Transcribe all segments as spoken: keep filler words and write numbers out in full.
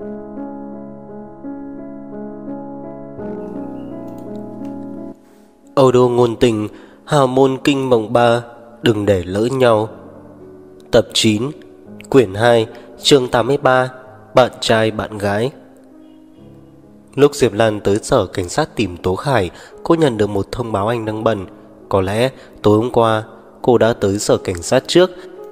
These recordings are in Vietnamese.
Âu đô ngôn tình, hào môn kinh mộng ba, đừng để lỡ nhau. Tập chín, quyển hai, chương tám mươi ba, bạn trai bạn gái. Lúc Diệp Lan tới sở cảnh sát tìm Tố Khải, cô nhận được một thông báo anh đang bận. Có lẽ tối hôm qua cô đã tới sở cảnh sát trước.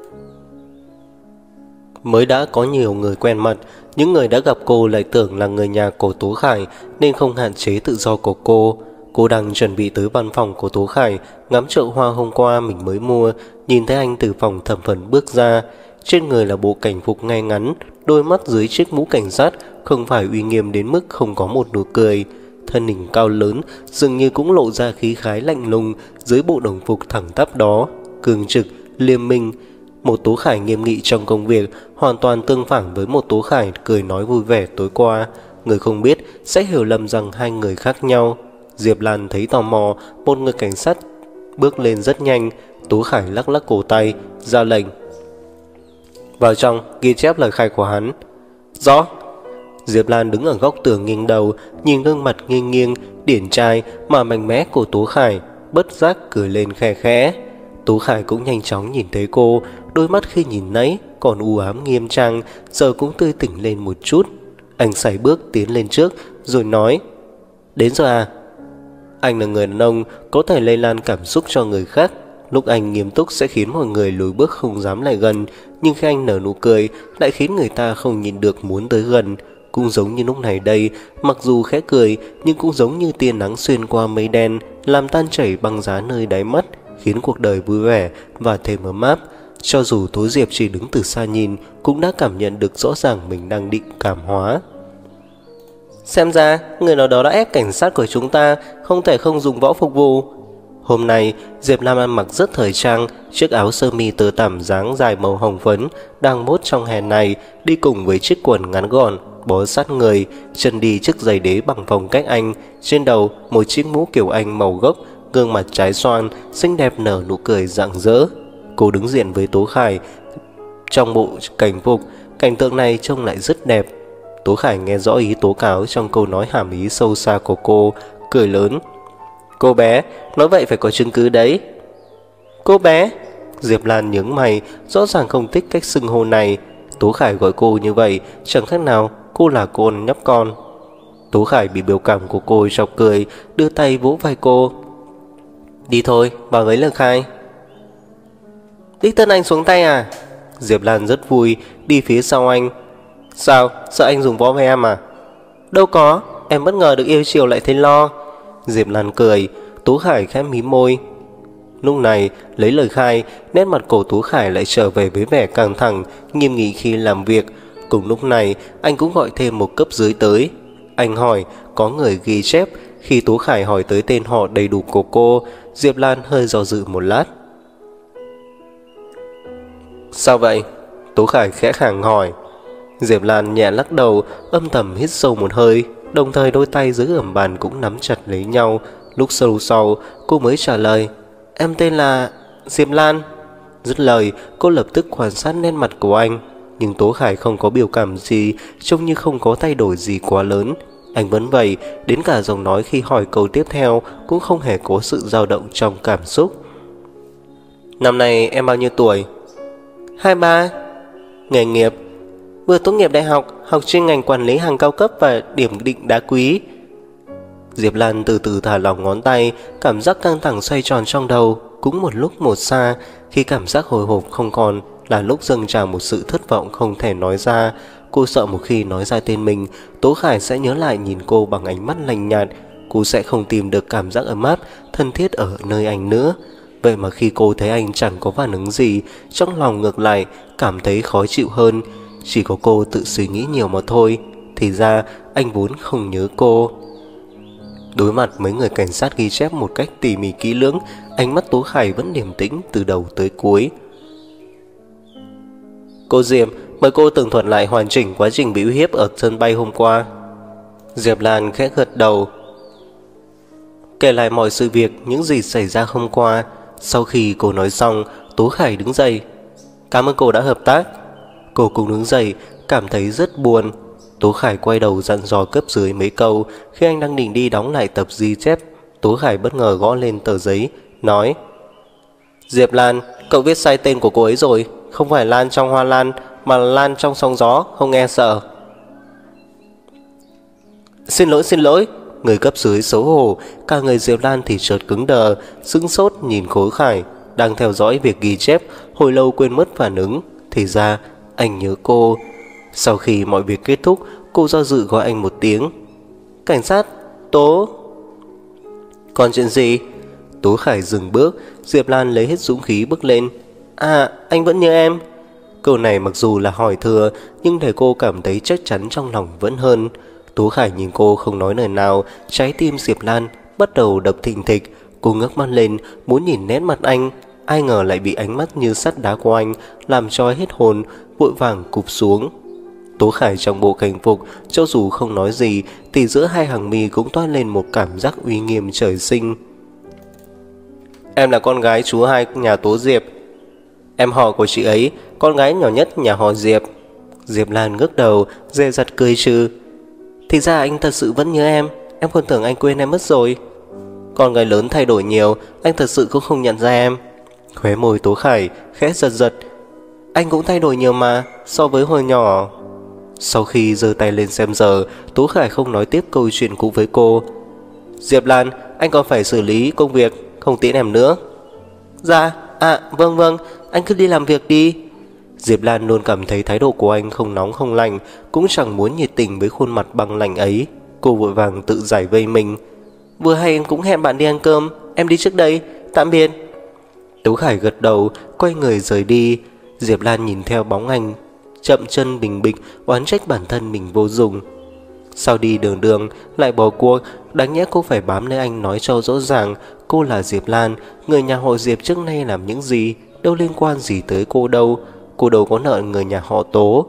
Mới đã có nhiều người quen mặt, những người đã gặp cô lại tưởng là người nhà của Tố Khải nên không hạn chế tự do của cô. Cô đang chuẩn bị tới văn phòng của Tố Khải, ngắm chậu hoa hôm qua mình mới mua, nhìn thấy anh từ phòng thẩm vấn bước ra. Trên người là bộ cảnh phục ngay ngắn, đôi mắt dưới chiếc mũ cảnh sát không phải uy nghiêm đến mức không có một nụ cười. Thân hình cao lớn, dường như cũng lộ ra khí khái lạnh lùng dưới bộ đồng phục thẳng tắp đó, cường trực, liêm minh. Một Tố Khải nghiêm nghị trong công việc, hoàn toàn tương phản với một Tố Khải cười nói vui vẻ tối qua. Người không biết sẽ hiểu lầm rằng hai người khác nhau. Diệp Lan thấy tò mò, một người cảnh sát bước lên rất nhanh. Tố Khải lắc lắc cổ tay, ra lệnh: vào trong, ghi chép lời khai của hắn. Rõ. Diệp Lan đứng ở góc tường nghiêng đầu, nhìn gương mặt nghiêng nghiêng, điển trai mà mạnh mẽ của Tố Khải, bất giác cười lên khe khẽ. Tố Khải cũng nhanh chóng nhìn thấy cô, đôi mắt khi nhìn nãy còn u ám nghiêm trang, giờ cũng tươi tỉnh lên một chút. Anh sải bước tiến lên trước, rồi nói: đến rồi à? Anh là người đàn ông có thể lây lan cảm xúc cho người khác. Lúc anh nghiêm túc sẽ khiến mọi người lùi bước không dám lại gần, nhưng khi anh nở nụ cười lại khiến người ta không nhìn được muốn tới gần. Cũng giống như lúc này đây, mặc dù khẽ cười nhưng cũng giống như tia nắng xuyên qua mây đen, làm tan chảy băng giá nơi đáy mắt, khiến cuộc đời vui vẻ và thêm ấm áp. Cho dù Tố Diệp chỉ đứng từ xa nhìn, cũng đã cảm nhận được rõ ràng mình đang định cảm hóa. Xem ra người nào đó đã ép cảnh sát của chúng ta không thể không dùng võ phục vụ. Hôm nay Diệp Lam ăn mặc rất thời trang, chiếc áo sơ mi tơ tằm dáng dài màu hồng phấn đang mốt trong hè này, đi cùng với chiếc quần ngắn gọn bó sát người, chân đi chiếc giày đế bằng phong cách Anh, trên đầu một chiếc mũ kiểu Anh màu gốc, gương mặt trái xoan xinh đẹp nở nụ cười rạng rỡ. Cô đứng diện với Tố Khải trong bộ cảnh phục, cảnh tượng này trông lại rất đẹp. Tố Khải nghe rõ ý tố cáo trong câu nói hàm ý sâu xa của cô, cười lớn: cô bé, nói vậy phải có chứng cứ đấy. Cô bé? Diệp Lan nhướng mày, rõ ràng không thích cách xưng hô này. Tố Khải gọi cô như vậy chẳng khác nào cô là con nhóc con. Tố Khải bị biểu cảm của cô chọc cười, đưa tay vỗ vai cô: đi thôi, vào lấy lời khai. Đích thân anh xuống tay à? Diệp Lan rất vui, đi phía sau anh. Sao, sợ anh dùng võ với em à? Đâu có, em bất ngờ được yêu chiều lại thấy lo. Diệp Lan cười. Tố Khải khẽ mím môi. Lúc này lấy lời khai, nét mặt cổ Tố Khải lại trở về với vẻ căng thẳng, nghiêm nghị khi làm việc. Cùng lúc này anh cũng gọi thêm một cấp dưới tới. Anh hỏi có người ghi chép. Khi Tố Khải hỏi tới tên họ đầy đủ của cô, Diệp Lan hơi do dự một lát. Sao vậy? Tố Khải khẽ khàng hỏi. Diệp Lan nhẹ lắc đầu, âm thầm hít sâu một hơi, đồng thời đôi tay dưới gầm bàn cũng nắm chặt lấy nhau. Lúc sâu sau cô mới trả lời: em tên là Diệp Lan. Dứt lời cô lập tức quan sát nét mặt của anh, nhưng Tố Khải không có biểu cảm gì, trông như không có thay đổi gì quá lớn. Anh vẫn vậy, đến cả giọng nói khi hỏi câu tiếp theo cũng không hề có sự dao động trong cảm xúc. Năm nay em bao nhiêu tuổi? hai mươi ba. Nghề nghiệp? Vừa tốt nghiệp đại học, học chuyên ngành quản lý hàng cao cấp và điểm định đá quý. Diệp Lan từ từ thả lỏng ngón tay, cảm giác căng thẳng xoay tròn trong đầu, cũng một lúc một xa. Khi cảm giác hồi hộp không còn, là lúc dâng trào một sự thất vọng không thể nói ra. Cô sợ một khi nói ra tên mình, Tố Khải sẽ nhớ lại nhìn cô bằng ánh mắt lạnh nhạt. Cô sẽ không tìm được cảm giác ấm áp, thân thiết ở nơi anh nữa. Vậy mà khi cô thấy anh chẳng có phản ứng gì, trong lòng ngược lại cảm thấy khó chịu hơn. Chỉ có cô tự suy nghĩ nhiều mà thôi. Thì ra anh vốn không nhớ cô. Đối mặt mấy người cảnh sát ghi chép một cách tỉ mỉ kỹ lưỡng, ánh mắt Tố Khải vẫn điềm tĩnh từ đầu tới cuối. Cô Diệp, mời cô tường thuật lại hoàn chỉnh quá trình bị uy hiếp ở sân bay hôm qua. Diệp Lan khẽ gật đầu, kể lại mọi sự việc, những gì xảy ra hôm qua. Sau khi cô nói xong, Tố Khải đứng dậy. Cảm ơn cô đã hợp tác. Cô cũng đứng dậy, cảm thấy rất buồn. Tố Khải quay đầu dặn dò cấp dưới mấy câu. Khi anh đang định đi đóng lại tập ghi chép, Tố Khải bất ngờ gõ lên tờ giấy, nói: Diệp Lan, cậu viết sai tên của cô ấy rồi. Không phải Lan trong hoa lan, mà là Lan trong sóng gió, không nghe sợ. Xin lỗi, xin lỗi. Người cấp dưới xấu hổ. Cả người Diệp Lan thì chợt cứng đờ, sững sốt nhìn Tố Khải đang theo dõi việc ghi chép, hồi lâu quên mất phản ứng. Thì ra anh nhớ cô. Sau khi mọi việc kết thúc, cô do dự gọi anh một tiếng: Cảnh sát, Tố. Còn chuyện gì? Tố Khải dừng bước. Diệp Lan lấy hết dũng khí bước lên. À, anh vẫn nhớ em. Câu này mặc dù là hỏi thừa, nhưng để cô cảm thấy chắc chắn trong lòng vẫn hơn. Tố Khải nhìn cô không nói lời nào. Trái tim Diệp Lan bắt đầu đập thình thịch. Cô ngước mắt lên muốn nhìn nét mặt anh, ai ngờ lại bị ánh mắt như sắt đá của anh làm cho hết hồn, vội vàng cụp xuống. Tố Khải trong bộ cảnh phục, cho dù không nói gì thì giữa hai hàng mi cũng toát lên một cảm giác uy nghiêm trời sinh. Em là con gái chú hai nhà Tố Diệp. Em họ của chị ấy, con gái nhỏ nhất nhà họ Diệp. Diệp Lan ngước đầu, dè dặt cười trừ. Thì ra anh thật sự vẫn nhớ em. Em còn tưởng anh quên em mất rồi. Con gái lớn thay đổi nhiều, anh thật sự cũng không nhận ra em. Khóe môi Tố Khải khẽ giật giật. Anh cũng thay đổi nhiều mà, so với hồi nhỏ. Sau khi giơ tay lên xem giờ, Tố Khải không nói tiếp câu chuyện cũ với cô. Diệp Lan, anh còn phải xử lý công việc, không tiễn em nữa. Dạ, à, vâng vâng, anh cứ đi làm việc đi. Diệp Lan luôn cảm thấy thái độ của anh không nóng không lạnh, cũng chẳng muốn nhiệt tình với khuôn mặt băng lạnh ấy. Cô vội vàng tự giải vây mình. Vừa hay em cũng hẹn bạn đi ăn cơm, em đi trước đây, tạm biệt. Tố Khải gật đầu, quay người rời đi. Diệp Lan nhìn theo bóng anh, chậm chân bình bịch, oán trách bản thân mình vô dụng. Sao đi đường đường lại bỏ cuộc, đáng nhẽ cô phải bám lấy anh nói cho rõ ràng. Cô là Diệp Lan, người nhà họ Diệp trước nay làm những gì, đâu liên quan gì tới cô đâu. Cô đâu có nợ người nhà họ Tố.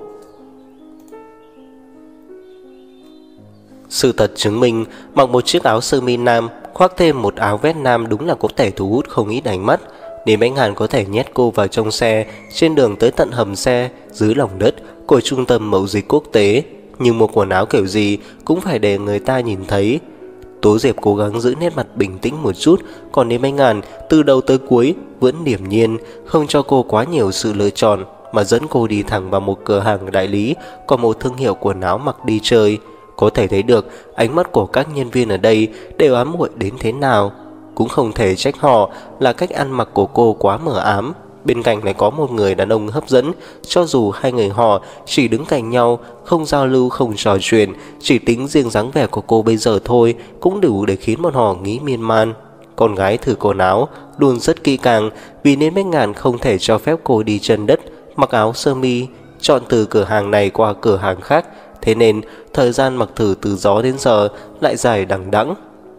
Sự thật chứng minh, mặc một chiếc áo sơ mi nam, khoác thêm một áo vest nam đúng là có thể thu hút không ít ánh mắt. Nếu anh Hàn có thể nhét cô vào trong xe, trên đường tới tận hầm xe, dưới lòng đất của trung tâm mậu dịch quốc tế, nhưng một quần áo kiểu gì cũng phải để người ta nhìn thấy. Tố Diệp cố gắng giữ nét mặt bình tĩnh một chút, còn nếu anh Hàn từ đầu tới cuối vẫn điềm nhiên, không cho cô quá nhiều sự lựa chọn, mà dẫn cô đi thẳng vào một cửa hàng đại lý có một thương hiệu quần áo mặc đi chơi. Có thể thấy được ánh mắt của các nhân viên ở đây đều ám muội đến thế nào. Cũng không thể trách họ là cách ăn mặc của cô quá mờ ám. Bên cạnh lại có một người đàn ông hấp dẫn. Cho dù hai người họ chỉ đứng cạnh nhau, không giao lưu, không trò chuyện, chỉ tính riêng dáng vẻ của cô bây giờ thôi cũng đủ để khiến bọn họ nghĩ miên man. Con gái thử quần áo luôn rất kỹ càng, vì nên Bách Ngạn không thể cho phép cô đi chân đất, mặc áo sơ mi, chọn từ cửa hàng này qua cửa hàng khác. Thế nên thời gian mặc thử từ gió đến giờ lại dài đằng đẵng.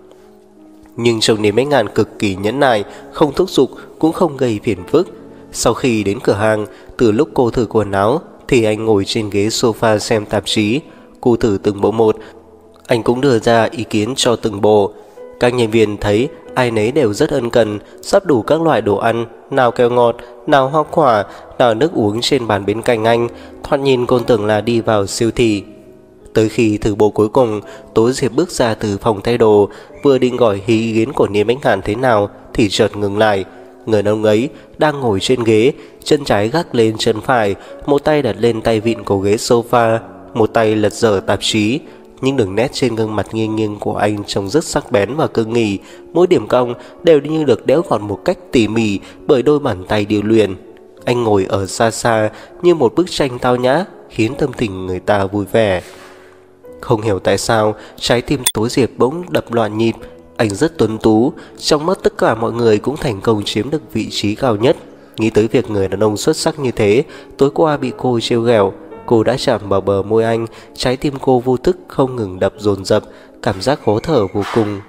Nhưng trông Niềm Bách Ngạn cực kỳ nhẫn nại, không thúc giục cũng không gây phiền phức. Sau khi đến cửa hàng, từ lúc cô thử quần áo thì anh ngồi trên ghế sofa xem tạp chí. Cô thử từng bộ một, anh cũng đưa ra ý kiến cho từng bộ. Các nhân viên thấy ai nấy đều rất ân cần, sắp đủ các loại đồ ăn, nào kẹo ngọt, nào hoa quả, nào nước uống trên bàn bên cạnh anh. Thoạt nhìn cô tưởng là đi vào siêu thị. Tới khi thử bộ cuối cùng, Tố Diệp bước ra từ phòng thay đồ, vừa định gọi ý kiến của Niềm Bách Ngạn thế nào thì chợt ngừng lại. Người đàn ông ấy đang ngồi trên ghế, chân trái gác lên chân phải, một tay đặt lên tay vịn của ghế sofa, một tay lật dở tạp chí. Nhưng đường nét trên gương mặt nghiêng nghiêng của anh trông rất sắc bén và cương nghị, mỗi điểm cong đều như được đẽo gọt một cách tỉ mỉ bởi đôi bàn tay điêu luyện. Anh ngồi ở xa xa như một bức tranh tao nhã, khiến tâm tình người ta vui vẻ. Không hiểu tại sao trái tim Tố Diệp bỗng đập loạn nhịp. Anh rất tuấn tú, trong mắt tất cả mọi người cũng thành công chiếm được vị trí cao nhất. Nghĩ tới việc người đàn ông xuất sắc như thế tối qua bị cô trêu ghẹo, cô đã chạm vào bờ môi anh, trái tim cô vô thức không ngừng đập dồn dập, cảm giác khó thở vô cùng.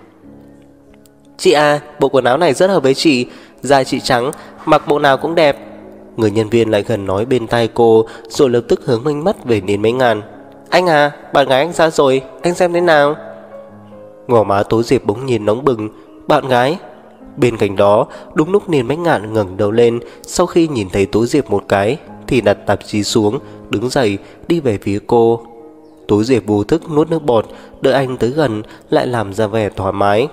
Chị à, bộ quần áo này rất hợp với chị, da chị trắng, mặc bộ nào cũng đẹp. Người nhân viên lại gần nói bên tai cô, rồi lập tức hướng ánh mắt về Niềm Bách Ngạn. Anh à, bạn gái anh ra rồi, anh xem thế nào? Ngỏ má Tố Diệp bỗng nhiên nóng bừng. Bạn gái? Bên cạnh đó, đúng lúc Niềm Bách Ngạn ngẩng đầu lên, sau khi nhìn thấy Tố Diệp một cái thì đặt tạp chí xuống, đứng dậy đi về phía cô. Tú Diệp vô thức nuốt nước bọt, đợi anh tới gần lại làm ra vẻ thoải mái.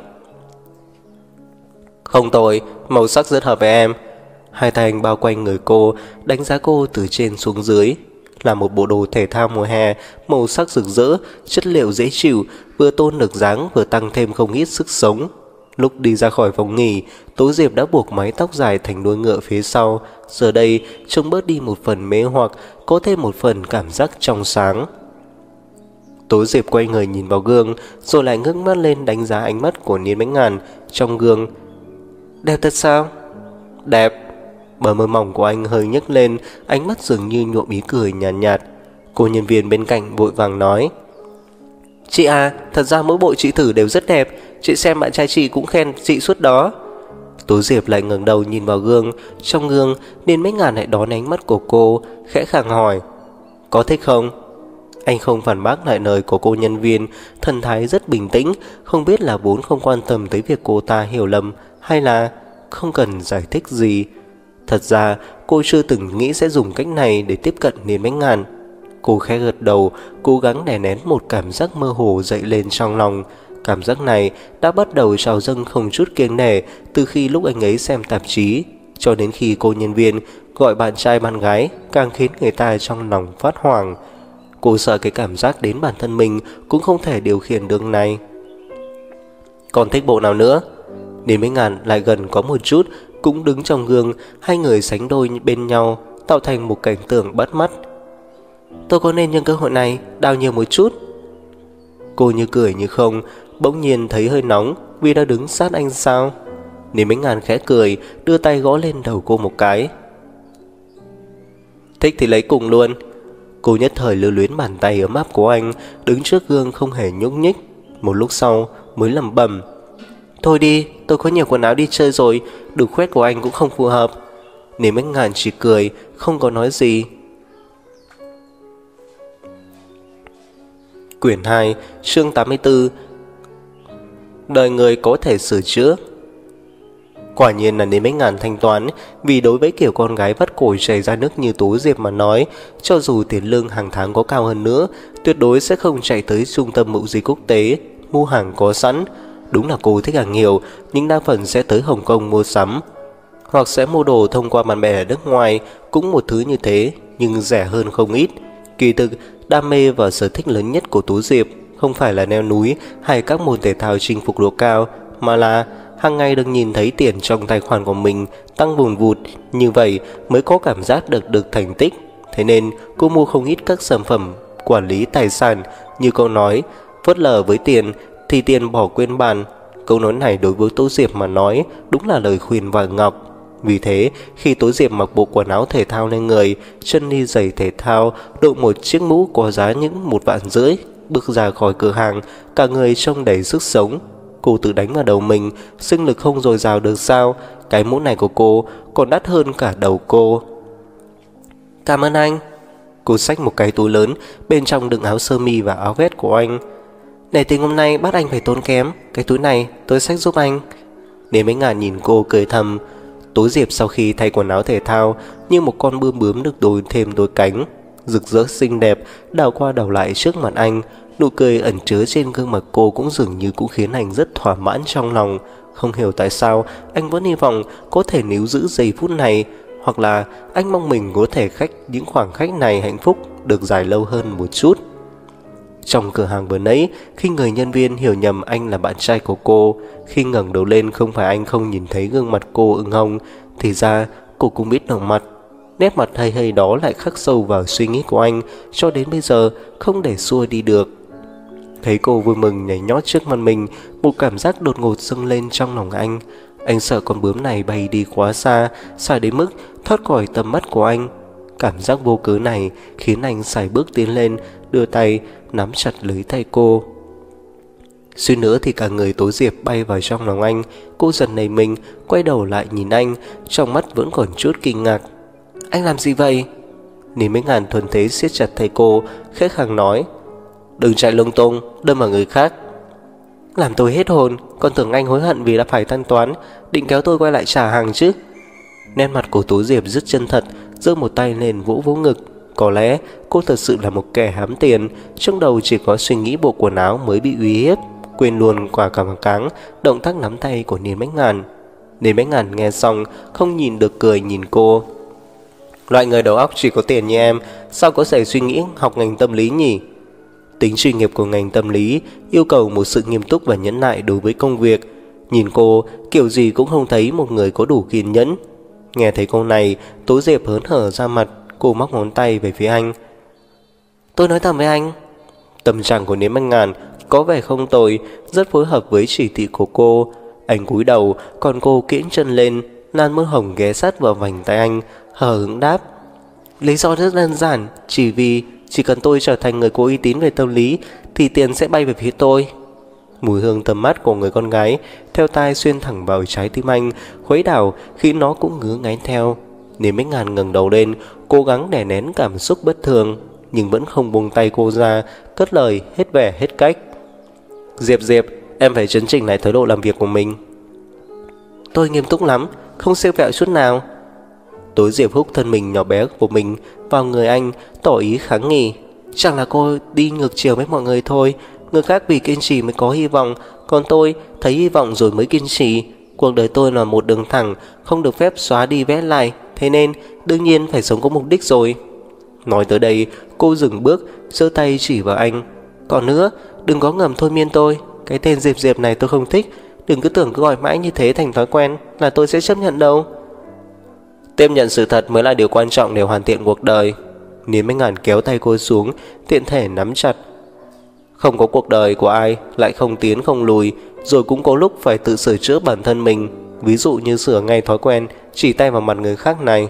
Không tồi, màu sắc rất hợp với em. Hai tay anh bao quanh người cô, đánh giá cô từ trên xuống dưới. Là một bộ đồ thể thao mùa hè, màu sắc rực rỡ, chất liệu dễ chịu, vừa tôn được dáng vừa tăng thêm không ít sức sống. Lúc đi ra khỏi phòng nghỉ, Tú Diệp đã buộc mái tóc dài thành đuôi ngựa phía sau. Giờ đây trông bớt đi một phần mê hoặc, có thêm một phần cảm giác trong sáng. Tú Diệp quay người nhìn vào gương, rồi lại ngước mắt lên đánh giá ánh mắt của Niên Bách Ngàn trong gương. Đẹp thật sao? Đẹp. Bờ môi mỏng của anh hơi nhếch lên, ánh mắt dường như nhuộm ý cười nhàn nhạt, nhạt. Cô nhân viên bên cạnh vội vàng nói: Chị à, thật ra mỗi bộ chị thử đều rất đẹp. Chị xem bạn trai chị cũng khen chị suốt đó. Tú Diệp lại ngẩng đầu nhìn vào gương. Trong gương, Niên Bách Ngàn lại đón ánh mắt của cô, khẽ khàng hỏi: Có thích không? Anh không phản bác lại lời của cô nhân viên, thần thái rất bình tĩnh, không biết là vốn không quan tâm tới việc cô ta hiểu lầm hay là không cần giải thích gì. Thật ra cô chưa từng nghĩ sẽ dùng cách này để tiếp cận Niên Bách Ngàn. Cô khẽ gật đầu, cố gắng đè nén một cảm giác mơ hồ dậy lên trong lòng. Cảm giác này đã bắt đầu trào dâng không chút kiêng nể từ khi lúc anh ấy xem tạp chí, cho đến khi cô nhân viên gọi bạn trai bạn gái càng khiến người ta trong lòng phát hoảng. Cô sợ cái cảm giác đến bản thân mình cũng không thể điều khiển được này. Còn thích bộ nào nữa? Niên Bách Ngàn lại gần có một chút, cũng đứng trong gương, hai người sánh đôi bên nhau, tạo thành một cảnh tượng bắt mắt. Tôi có nên nhân cơ hội này đào nhiều một chút? Cô như cười như không, bỗng nhiên thấy hơi nóng vì đã đứng sát anh sao? Niên Bách Ngàn khẽ cười, đưa tay gõ lên đầu cô một cái. Thích thì lấy cùng luôn. Cô nhất thời lưu luyến bàn tay ấm áp của anh, đứng trước gương không hề nhúc nhích. Một lúc sau mới lẩm bẩm: Thôi đi, tôi có nhiều quần áo đi chơi rồi, đủ khoét của anh cũng không phù hợp. Niên Bách Ngàn chỉ cười, không có nói gì. Quyển hai, chương tám mươi tư. Đời người có thể sửa chữa. Quả nhiên là Niên Bách Ngàn thanh toán, vì đối với kiểu con gái vắt cổ chảy ra nước như Tú Diệp mà nói, cho dù tiền lương hàng tháng có cao hơn nữa, tuyệt đối sẽ không chạy tới trung tâm mậu dịch quốc tế mua hàng có sẵn. Đúng là cô thích hàng nhiều, nhưng đa phần sẽ tới Hồng Kông mua sắm, hoặc sẽ mua đồ thông qua bạn bè ở nước ngoài, cũng một thứ như thế, nhưng rẻ hơn không ít. Kỳ thực, đam mê và sở thích lớn nhất của Tú Diệp không phải là leo núi hay các môn thể thao chinh phục độ cao, mà là hàng ngày được nhìn thấy tiền trong tài khoản của mình tăng vùn vụt, như vậy mới có cảm giác được được thành tích. Thế nên cô mua không ít các sản phẩm quản lý tài sản, như câu nói phớt lờ với tiền thì tiền bỏ quên bàn. Câu nói này đối với Tú Diệp mà nói đúng là lời khuyên vàng ngọc. Vì thế, khi Tú Diệp mặc bộ quần áo thể thao lên người, chân đi giày thể thao, đội một chiếc mũ có giá những một vạn rưỡi, bước ra khỏi cửa hàng, cả người trông đầy sức sống. Cô tự đánh vào đầu mình, sinh lực không dồi dào được sao? Cái mũ này của cô còn đắt hơn cả đầu cô. Cảm ơn anh. Cô xách một cái túi lớn, bên trong đựng áo sơ mi và áo vest của anh. Để tình hôm nay bắt anh phải tốn kém, cái túi này tôi xách giúp anh. Niên Bách Ngàn nhìn cô cười thầm. Tú Diệp sau khi thay quần áo thể thao như một con bướm bướm được đôi thêm đôi cánh, rực rỡ xinh đẹp, đảo qua đảo lại trước mặt anh. Nụ cười ẩn chứa trên gương mặt cô cũng dường như cũng khiến anh rất thỏa mãn trong lòng. Không hiểu tại sao anh vẫn hy vọng có thể níu giữ giây phút này, hoặc là anh mong mình có thể khách những khoảng khách này hạnh phúc được dài lâu hơn một chút. Trong cửa hàng vừa nãy, khi người nhân viên hiểu nhầm anh là bạn trai của cô, khi ngẩng đầu lên không phải anh không nhìn thấy gương mặt cô ửng hồng, thì ra cô cũng biết đỏ mặt. Nét mặt hay hay đó lại khắc sâu vào suy nghĩ của anh, cho đến bây giờ không để xua đi được. Thấy cô vui mừng nhảy nhót trước mặt mình, một cảm giác đột ngột dâng lên trong lòng anh. Anh sợ con bướm này bay đi quá xa, xa đến mức thoát khỏi tầm mắt của anh. Cảm giác vô cớ này khiến anh sải bước tiến lên, đưa tay nắm chặt lấy tay cô. Suýt nữa thì cả người Tú Diệp bay vào trong lòng anh. Cô giật nảy mình, quay đầu lại nhìn anh, trong mắt vẫn còn chút kinh ngạc. Anh làm gì vậy? Niên Bách Ngàn thuần thế siết chặt tay cô, khẽ khàng nói. Đừng chạy lung tung, đâm vào người khác. Làm tôi hết hồn, còn tưởng anh hối hận vì đã phải thanh toán, định kéo tôi quay lại trả hàng chứ. Nét mặt của Tú Diệp rất chân thật, giơ một tay lên vỗ vỗ ngực. Có lẽ cô thật sự là một kẻ hám tiền, trong đầu chỉ có suy nghĩ bộ quần áo mới bị uy hiếp, quên luôn quả cảm cáng động tác nắm tay của Niên Bách Ngàn. Niên Bách Ngàn nghe xong không nhìn được cười nhìn cô. Loại người đầu óc chỉ có tiền như em sao có thể suy nghĩ học ngành tâm lý nhỉ? Tính chuyên nghiệp của ngành tâm lý yêu cầu một sự nghiêm túc và nhẫn nại đối với công việc. Nhìn cô kiểu gì cũng không thấy một người có đủ kiên nhẫn. Nghe thấy câu này, Tố Diệp hớn hở ra mặt. Cô móc ngón tay về phía anh. Tôi nói thầm với anh. Tâm trạng của Niên Bách Ngàn có vẻ không tồi, rất phối hợp với chỉ thị của cô. Anh cúi đầu, còn cô kiễng chân lên, làn môi hồng ghé sát vào vành tay anh, hờ hững đáp. Lý do rất đơn giản, chỉ vì chỉ cần tôi trở thành người có uy tín về tâm lý thì tiền sẽ bay về phía tôi. Mùi hương tầm mắt của người con gái theo tai xuyên thẳng vào trái tim anh, khuấy đảo khiến nó cũng ngứa ngáy theo. Niên Bách Ngàn ngẩng đầu lên, cố gắng đè nén cảm xúc bất thường, nhưng vẫn không buông tay cô ra, cất lời hết vẻ hết cách. Diệp Diệp, em phải chấn chỉnh lại thái độ làm việc của mình. Tôi nghiêm túc lắm, không siêu vẹo chút nào. Tố Diệp húc thân mình nhỏ bé của mình vào người anh, tỏ ý kháng nghị. Chẳng là cô đi ngược chiều với mọi người thôi. Người khác vì kiên trì mới có hy vọng, còn tôi thấy hy vọng rồi mới kiên trì. Cuộc đời tôi là một đường thẳng, không được phép xóa đi vẽ lại, thế nên đương nhiên phải sống có mục đích rồi. Nói tới đây, cô dừng bước, giơ tay chỉ vào anh. Còn nữa, đừng có ngầm thôi miên tôi. Cái tên Diệp Diệp này tôi không thích. Đừng cứ tưởng cứ gọi mãi như thế thành thói quen là tôi sẽ chấp nhận đâu. Tiếp nhận sự thật mới là điều quan trọng để hoàn thiện cuộc đời. Niên Bách Ngàn kéo tay cô xuống, tiện thể nắm chặt. Không có cuộc đời của ai lại không tiến không lùi, rồi cũng có lúc phải tự sửa chữa bản thân mình. Ví dụ như sửa ngay thói quen chỉ tay vào mặt người khác này.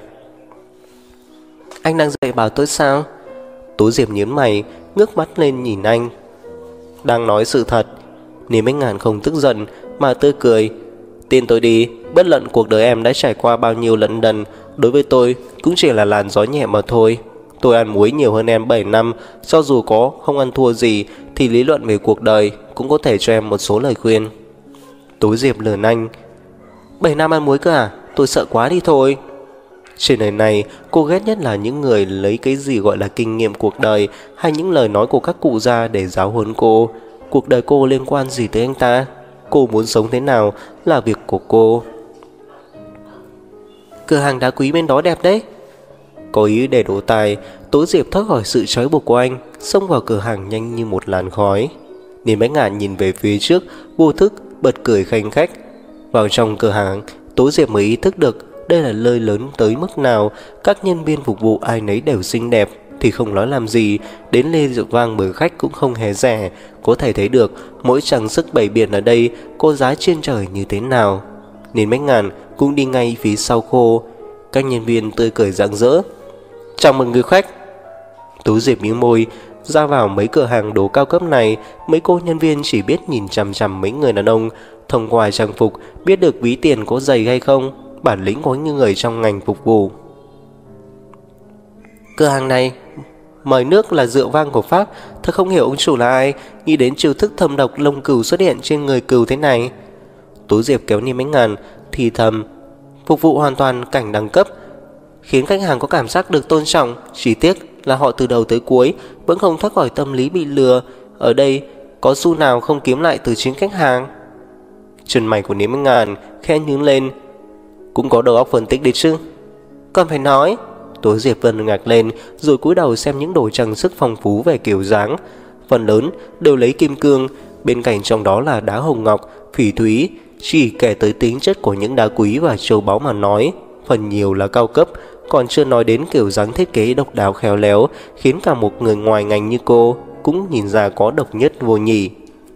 Anh đang dạy bảo tôi sao? Tố Diệp nhíu mày, ngước mắt lên nhìn anh. Đang nói sự thật. Niên Bách Ngàn không tức giận mà tươi cười. Tin tôi đi, bất luận cuộc đời em đã trải qua bao nhiêu lận đần, đối với tôi cũng chỉ là làn gió nhẹ mà thôi. Tôi ăn muối nhiều hơn em bảy năm, cho dù có không ăn thua gì thì lý luận về cuộc đời cũng có thể cho em một số lời khuyên. Tố Diệp lườn anh. Bảy năm ăn muối cơ à? Tôi sợ quá đi thôi. Trên đời này, cô ghét nhất là những người lấy cái gì gọi là kinh nghiệm cuộc đời hay những lời nói của các cụ già để giáo huấn cô. Cuộc đời cô liên quan gì tới anh ta? Cô muốn sống thế nào là việc của cô. Cửa hàng đá quý bên đó đẹp đấy. Có ý để đổ tài, Tố Diệp thoát khỏi sự trói buộc của anh, xông vào cửa hàng nhanh như một làn khói. Niên Bách Ngạn nhìn về phía trước, vô thức bật cười khanh khách. Vào trong cửa hàng, Tố Diệp mới ý thức được đây là nơi lớn tới mức nào. Các nhân viên phục vụ ai nấy đều xinh đẹp thì không nói làm gì, đến ly rượu vang mời khách cũng không hề rẻ. Có thể thấy được mỗi trang sức bày biện ở đây có giá trên trời như thế nào. Niên Bách Ngạn cũng đi ngay phía sau cô. Các nhân viên tươi cười rạng rỡ. Chào mừng người khách. Tố Diệp mím môi. Ra vào mấy cửa hàng đồ cao cấp này, mấy cô nhân viên chỉ biết nhìn chằm chằm mấy người đàn ông. Thông qua trang phục biết được ví tiền có dày hay không, bản lĩnh có những người trong ngành phục vụ. Cửa hàng này mời nước là rượu vang của Pháp. Thật không hiểu ông chủ là ai, nghĩ đến chiêu thức thâm độc lông cừu xuất hiện trên người cừu thế này. Tố Diệp kéo Niên Bách Ngạn thì thầm. Phục vụ hoàn toàn cảnh đẳng cấp, khiến khách hàng có cảm giác được tôn trọng. Chỉ tiếc là họ từ đầu tới cuối vẫn không thoát khỏi tâm lý bị lừa. Ở đây có xu nào không kiếm lại từ chính khách hàng. Chân mày của Niên Bách Ngạn khẽ nhướng lên. Cũng có đầu óc phân tích đi chứ. Còn phải nói. Tố Diệp vân ngạc lên, rồi cúi đầu xem những đồ trang sức phong phú về kiểu dáng. Phần lớn đều lấy kim cương, bên cạnh trong đó là đá hồng ngọc, phỉ thúy. Chỉ kể tới tính chất của những đá quý và châu báu mà nói, phần nhiều là cao cấp, còn chưa nói đến kiểu dáng thiết kế độc đáo khéo léo, khiến cả một người ngoài ngành như cô cũng nhìn ra có độc nhất vô nhị.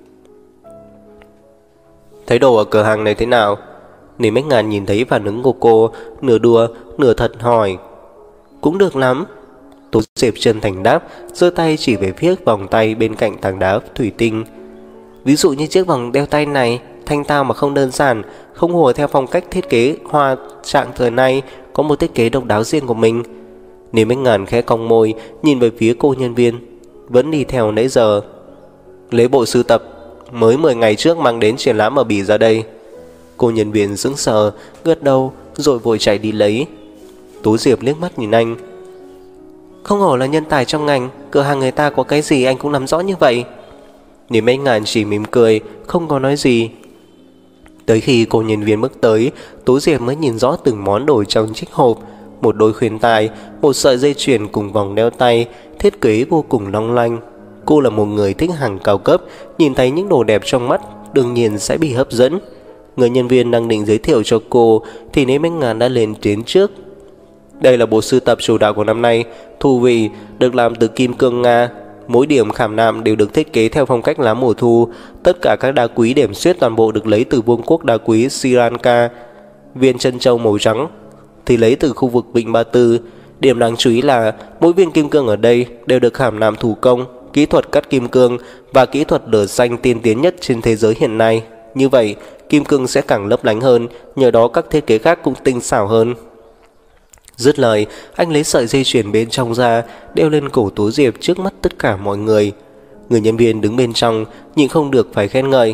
Thấy đồ ở cửa hàng này thế nào? Niên Bách Ngạn nhìn thấy phản ứng của cô, nửa đùa nửa thật hỏi. Cũng được lắm. Tố Diệp chân thành đáp, giơ tay chỉ về phía vòng tay bên cạnh tảng đá thủy tinh. Ví dụ như chiếc vòng đeo tay này, thanh tao mà không đơn giản, không hùa theo phong cách thiết kế hoa trạng thời nay, có một thiết kế độc đáo riêng của mình. Niên Bách Ngạn khẽ cong môi, nhìn về phía cô nhân viên vẫn đi theo nãy giờ. Lấy bộ sưu tập mới mười ngày trước mang đến triển lãm ở Bỉ ra đây. Cô nhân viên sững sờ, gật đầu rồi vội chạy đi lấy. Tố Diệp liếc mắt nhìn anh. Không hổ là nhân tài trong ngành, cửa hàng người ta có cái gì anh cũng nắm rõ như vậy. Niềm Anh Ngàn chỉ mỉm cười, không có nói gì. Tới khi cô nhân viên bước tới, Tố Diệp mới nhìn rõ từng món đồ trong chiếc hộp. Một đôi khuyên tai, một sợi dây chuyền cùng vòng đeo tay, thiết kế vô cùng long lanh. Cô là một người thích hàng cao cấp, nhìn thấy những đồ đẹp trong mắt, đương nhiên sẽ bị hấp dẫn. Người nhân viên đang định giới thiệu cho cô thì Niềm Anh Ngàn đã lên tiếng trước. Đây là bộ sưu tập chủ đạo của năm nay, thù vị, được làm từ kim cương Nga. Mỗi điểm khảm nạm đều được thiết kế theo phong cách lá mùa thu. Tất cả các đá quý điểm xuyết toàn bộ được lấy từ vương quốc đá quý Sri Lanka. Viên chân châu màu trắng thì lấy từ khu vực Vịnh Ba Tư. Điểm đáng chú ý là mỗi viên kim cương ở đây đều được khảm nạm thủ công, kỹ thuật cắt kim cương và kỹ thuật lửa xanh tiên tiến nhất trên thế giới hiện nay. Như vậy, kim cương sẽ càng lấp lánh hơn, nhờ đó các thiết kế khác cũng tinh xảo hơn. Dứt lời, anh lấy sợi dây chuyền bên trong ra, đeo lên cổ Tố Diệp trước mắt tất cả mọi người. Người nhân viên đứng bên trong, nhịn không được phải khen ngợi.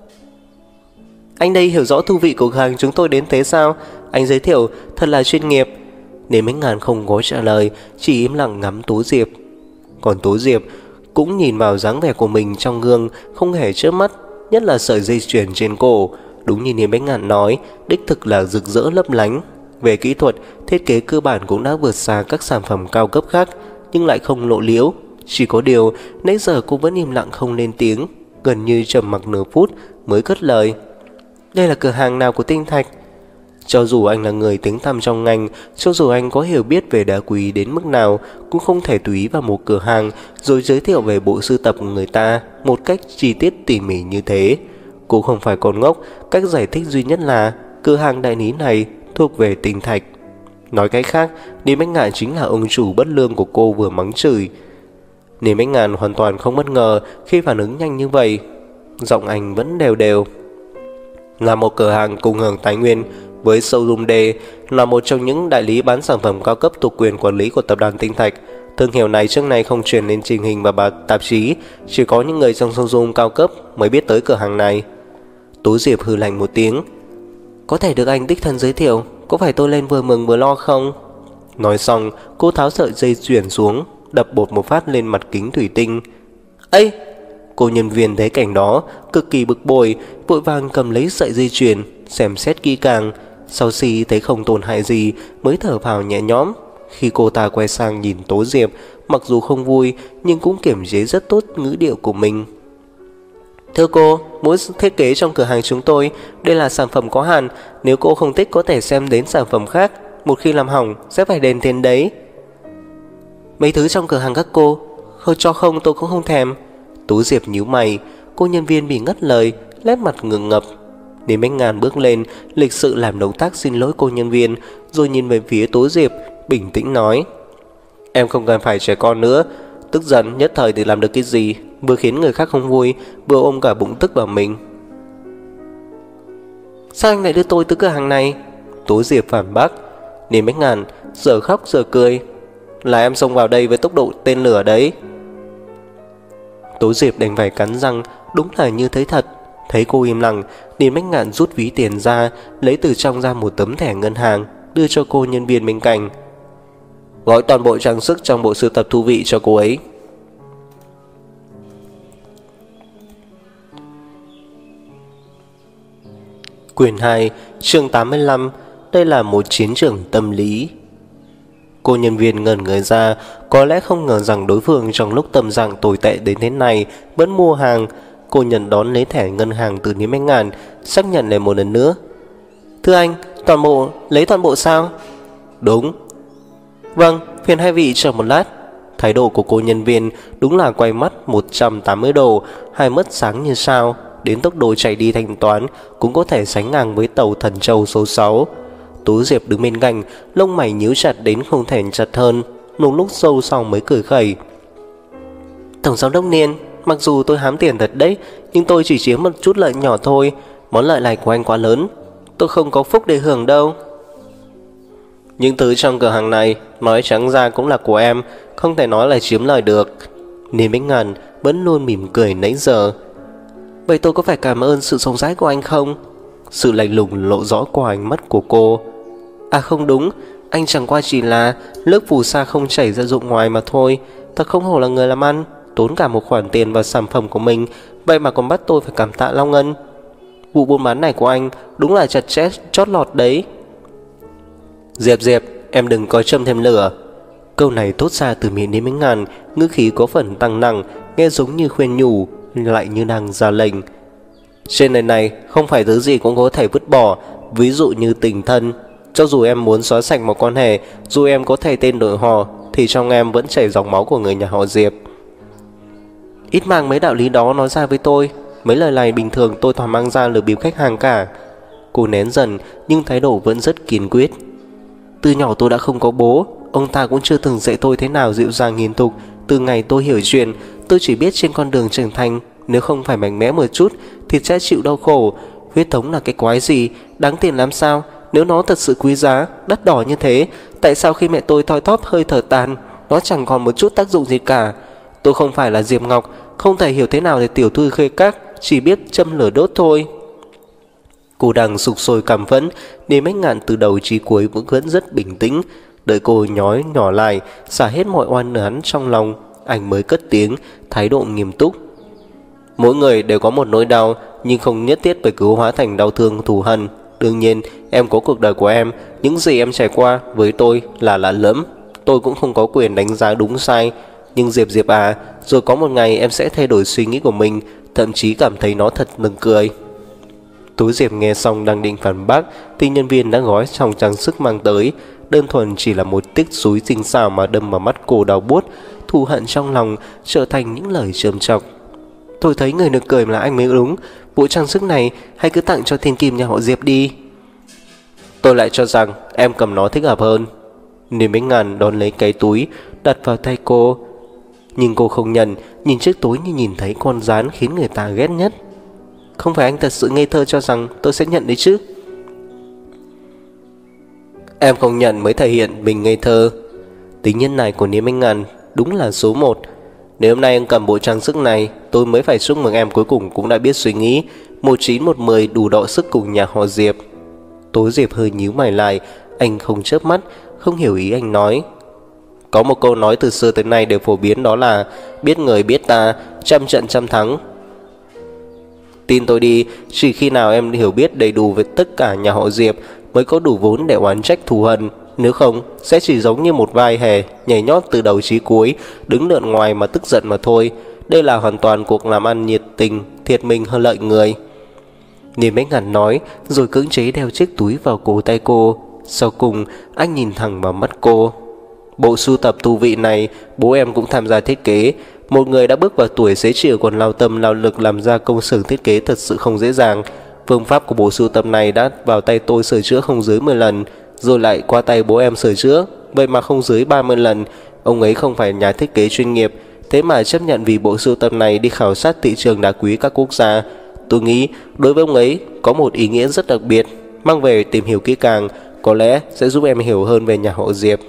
Anh đây hiểu rõ thú vị của hàng chúng tôi đến thế sao? Anh giới thiệu thật là chuyên nghiệp. Niềm Anh Ngàn không có trả lời, chỉ im lặng ngắm Tố Diệp. Còn Tố Diệp cũng nhìn vào dáng vẻ của mình trong gương, không hề chớp mắt, nhất là sợi dây chuyền trên cổ. Đúng như Niềm Anh Ngàn nói, đích thực là rực rỡ lấp lánh. Về kỹ thuật, thiết kế cơ bản cũng đã vượt xa các sản phẩm cao cấp khác, nhưng lại không lộ liễu. Chỉ có điều, nãy giờ cô vẫn im lặng không lên tiếng, gần như trầm mặc nửa phút mới cất lời. Đây là cửa hàng nào của Tinh Thạch? Cho dù anh là người tiếng tăm trong ngành, cho dù anh có hiểu biết về đá quý đến mức nào, cũng không thể tùy vào một cửa hàng rồi giới thiệu về bộ sưu tập của người ta một cách chi tiết tỉ mỉ như thế. Cô không phải con ngốc, cách giải thích duy nhất là cửa hàng đại lý này thuộc về Tinh Thạch. Nói cách khác, Niềm Anh Ngàn chính là ông chủ bất lương của cô vừa mắng chửi. Niềm Anh Ngàn hoàn toàn không bất ngờ khi phản ứng nhanh như vậy. Giọng anh vẫn đều đều. Là một cửa hàng cùng hưởng tài nguyên với showroom D, là một trong những đại lý bán sản phẩm cao cấp thuộc quyền quản lý của tập đoàn Tinh Thạch. Thương hiệu này trước nay không truyền lên truyền hình và tạp chí, chỉ có những người trong showroom cao cấp mới biết tới cửa hàng này. Tố Diệp hừ lạnh một tiếng. Có thể được anh đích thân giới thiệu, có phải tôi lên vừa mừng vừa lo không? Nói xong, cô tháo sợi dây chuyền xuống, đập bột một phát lên mặt kính thủy tinh. Ây! Cô nhân viên thấy cảnh đó, cực kỳ bực bội, vội vàng cầm lấy sợi dây chuyền, xem xét kỹ càng. Sau khi thấy không tổn hại gì, mới thở phào nhẹ nhõm. Khi cô ta quay sang nhìn Tố Diệp, mặc dù không vui, nhưng cũng kiềm chế rất tốt ngữ điệu của mình. Thưa cô, mỗi thiết kế trong cửa hàng chúng tôi, đây là sản phẩm có hạn. Nếu cô không thích có thể xem đến sản phẩm khác. Một khi làm hỏng, sẽ phải đền tiền đấy. Mấy thứ trong cửa hàng các cô, hơi cho không tôi cũng không thèm. Tố Diệp nhíu mày, cô nhân viên bị ngắt lời, nét mặt ngượng ngập. Niềm Anh Ngàn bước lên, lịch sự làm động tác xin lỗi cô nhân viên, rồi nhìn về phía Tố Diệp, bình tĩnh nói. Em không cần phải trẻ con nữa, tức giận nhất thời thì làm được cái gì, vừa khiến người khác không vui, vừa ôm cả bụng tức vào mình. Sao anh lại đưa tôi tới cửa hàng này? Tố Diệp phản bác. Niềm Anh Ngàn giờ khóc giờ cười. Là em xông vào đây với tốc độ tên lửa đấy. Tố Diệp đành phải cắn răng, đúng là như thế thật. Thấy cô im lặng, Niềm Anh Ngàn rút ví tiền ra, lấy từ trong ra một tấm thẻ ngân hàng, đưa cho cô nhân viên bên cạnh. Gói toàn bộ trang sức trong bộ sưu tập thú vị cho cô ấy. Quyển hai, chương tám mươi lăm. Đây là một chiến trường tâm lý. Cô nhân viên ngẩn người ra, có lẽ không ngờ rằng đối phương trong lúc tâm trạng tồi tệ đến thế này vẫn mua hàng. Cô nhận đón lấy thẻ ngân hàng từ Niềm Anh Ngàn, xác nhận lại một lần nữa. Thưa anh, toàn bộ, lấy toàn bộ sao? Đúng. Vâng, phiền hai vị chờ một lát. Thái độ của cô nhân viên đúng là quay mắt một trăm tám mươi độ, hai mắt sáng như sao. Đến tốc độ chạy đi thanh toán cũng có thể sánh ngang với tàu Thần Châu số sáu. Tố Diệp đứng bên cạnh, lông mày nhíu chặt đến không thể chặt hơn. Một lúc sâu sau mới cười khẩy. Tổng giám đốc Niên, mặc dù tôi hám tiền thật đấy, nhưng tôi chỉ chiếm một chút lợi nhỏ thôi. Món lợi này của anh quá lớn, tôi không có phúc để hưởng đâu. Những thứ trong cửa hàng này, nói trắng ra cũng là của em, không thể nói là chiếm lợi được. Niềm Anh Ngàn vẫn luôn mỉm cười nãy giờ. Vậy tôi có phải cảm ơn sự rộng rãi của anh không? Sự lạnh lùng lộ rõ qua ánh mắt của cô. À không đúng, anh chẳng qua chỉ là nước phù sa không chảy ra ruộng ngoài mà thôi. Thật không hổ là người làm ăn, tốn cả một khoản tiền vào sản phẩm của mình, vậy mà còn bắt tôi phải cảm tạ Long Ngân. Vụ buôn bán này của anh đúng là chặt chẽ chót lọt đấy. Diệp Diệp, em đừng có châm thêm lửa. Câu này thốt ra từ miệng Lý Minh Ngàn, ngữ khí có phần tăng nặng, nghe giống như khuyên nhủ, lại như đang ra lệnh. Trên đời này không phải thứ gì cũng có thể vứt bỏ, ví dụ như tình thân. Cho dù em muốn xóa sạch một quan hệ, dù em có thay tên đổi họ, thì trong em vẫn chảy dòng máu của người nhà họ Diệp. Ít mang mấy đạo lý đó nói ra với tôi. Mấy lời này bình thường tôi toàn mang ra lừa bịp khách hàng cả. Cô nén dần nhưng thái độ vẫn rất kiên quyết. Từ nhỏ tôi đã không có bố, ông ta cũng chưa từng dạy tôi thế nào dịu dàng hiền thục. Từ ngày tôi hiểu chuyện, tôi chỉ biết trên con đường trưởng thành, nếu không phải mạnh mẽ một chút thì sẽ chịu đau khổ. Huyết thống là cái quái gì, đáng tiền làm sao? Nếu nó thật sự quý giá, đắt đỏ như thế, tại sao khi mẹ tôi thoi thóp hơi thở tàn, nó chẳng còn một chút tác dụng gì cả? Tôi không phải là Diệp Ngọc, không thể hiểu thế nào để tiểu thư khê các, chỉ biết châm lửa đốt thôi. Cô đang sục sôi cảm phẫn, Lý Minh Ngạn từ đầu chí cuối vẫn vẫn rất bình tĩnh. Đợi cô nhói nhỏ lại, xả hết mọi oan oán trong lòng, anh mới cất tiếng, thái độ nghiêm túc. Mỗi người đều có một nỗi đau, nhưng không nhất thiết phải cứu hóa thành đau thương thù hận. Đương nhiên, em có cuộc đời của em, những gì em trải qua với tôi là lạ lẫm. Tôi cũng không có quyền đánh giá đúng sai. Nhưng Diệp Diệp à, rồi có một ngày em sẽ thay đổi suy nghĩ của mình, thậm chí cảm thấy nó thật nực cười. Tú Diệp nghe xong đang định phản bác thì nhân viên đã gói trong trang sức mang tới. Đơn thuần chỉ là một tích súi tinh xảo mà đâm vào mắt cô đau buốt. Thù hận trong lòng trở thành những lời trầm trọc. Tôi thấy người nực cười là anh mới đúng. Bộ trang sức này hãy cứ tặng cho thiên kim nhà họ Diệp đi. Tôi lại cho rằng em cầm nó thích hợp hơn. Niềm Bính Ngàn đón lấy cái túi đặt vào tay cô, nhưng cô không nhận, nhìn chiếc túi như nhìn thấy con gián khiến người ta ghét nhất. Không phải anh thật sự ngây thơ cho rằng tôi sẽ nhận đấy chứ? Em không nhận mới thể hiện mình ngây thơ. Tính nhân này của Niềm Bính Ngàn đúng là số một. Nếu hôm nay anh cầm bộ trang sức này, tôi mới phải chúc mừng em cuối cùng cũng đã biết suy nghĩ. Một chín một mười đủ đọ sức cùng nhà họ Diệp. Tố Diệp hơi nhíu mày lại, anh không chớp mắt, không hiểu ý anh nói. Có một câu nói từ xưa tới nay đều phổ biến, đó là biết người biết ta, trăm trận trăm thắng. Tin tôi đi, chỉ khi nào em hiểu biết đầy đủ về tất cả nhà họ Diệp mới có đủ vốn để oán trách thù hận. Nếu không, sẽ chỉ giống như một vai hề nhảy nhót từ đầu chí cuối, đứng lượn ngoài mà tức giận mà thôi. Đây là hoàn toàn cuộc làm ăn nhiệt tình, thiệt mình hơn lợi người. Niềm Bính Ngạn nói, rồi cưỡng chế đeo chiếc túi vào cổ tay cô. Sau cùng, anh nhìn thẳng vào mắt cô. Bộ sưu tập thú vị này, bố em cũng tham gia thiết kế. Một người đã bước vào tuổi xế chiều còn lao tâm lao lực làm ra công xưởng thiết kế thật sự không dễ dàng. Phương pháp của bộ sưu tập này đã vào tay tôi sửa chữa không dưới mười lần, rồi lại qua tay bố em sửa chữa, vậy mà không dưới ba mươi lần. Ông ấy không phải nhà thiết kế chuyên nghiệp, thế mà chấp nhận vì bộ sưu tập này đi khảo sát thị trường đá quý các quốc gia. Tôi nghĩ đối với ông ấy có một ý nghĩa rất đặc biệt, mang về tìm hiểu kỹ càng, có lẽ sẽ giúp em hiểu hơn về nhà họ Diệp.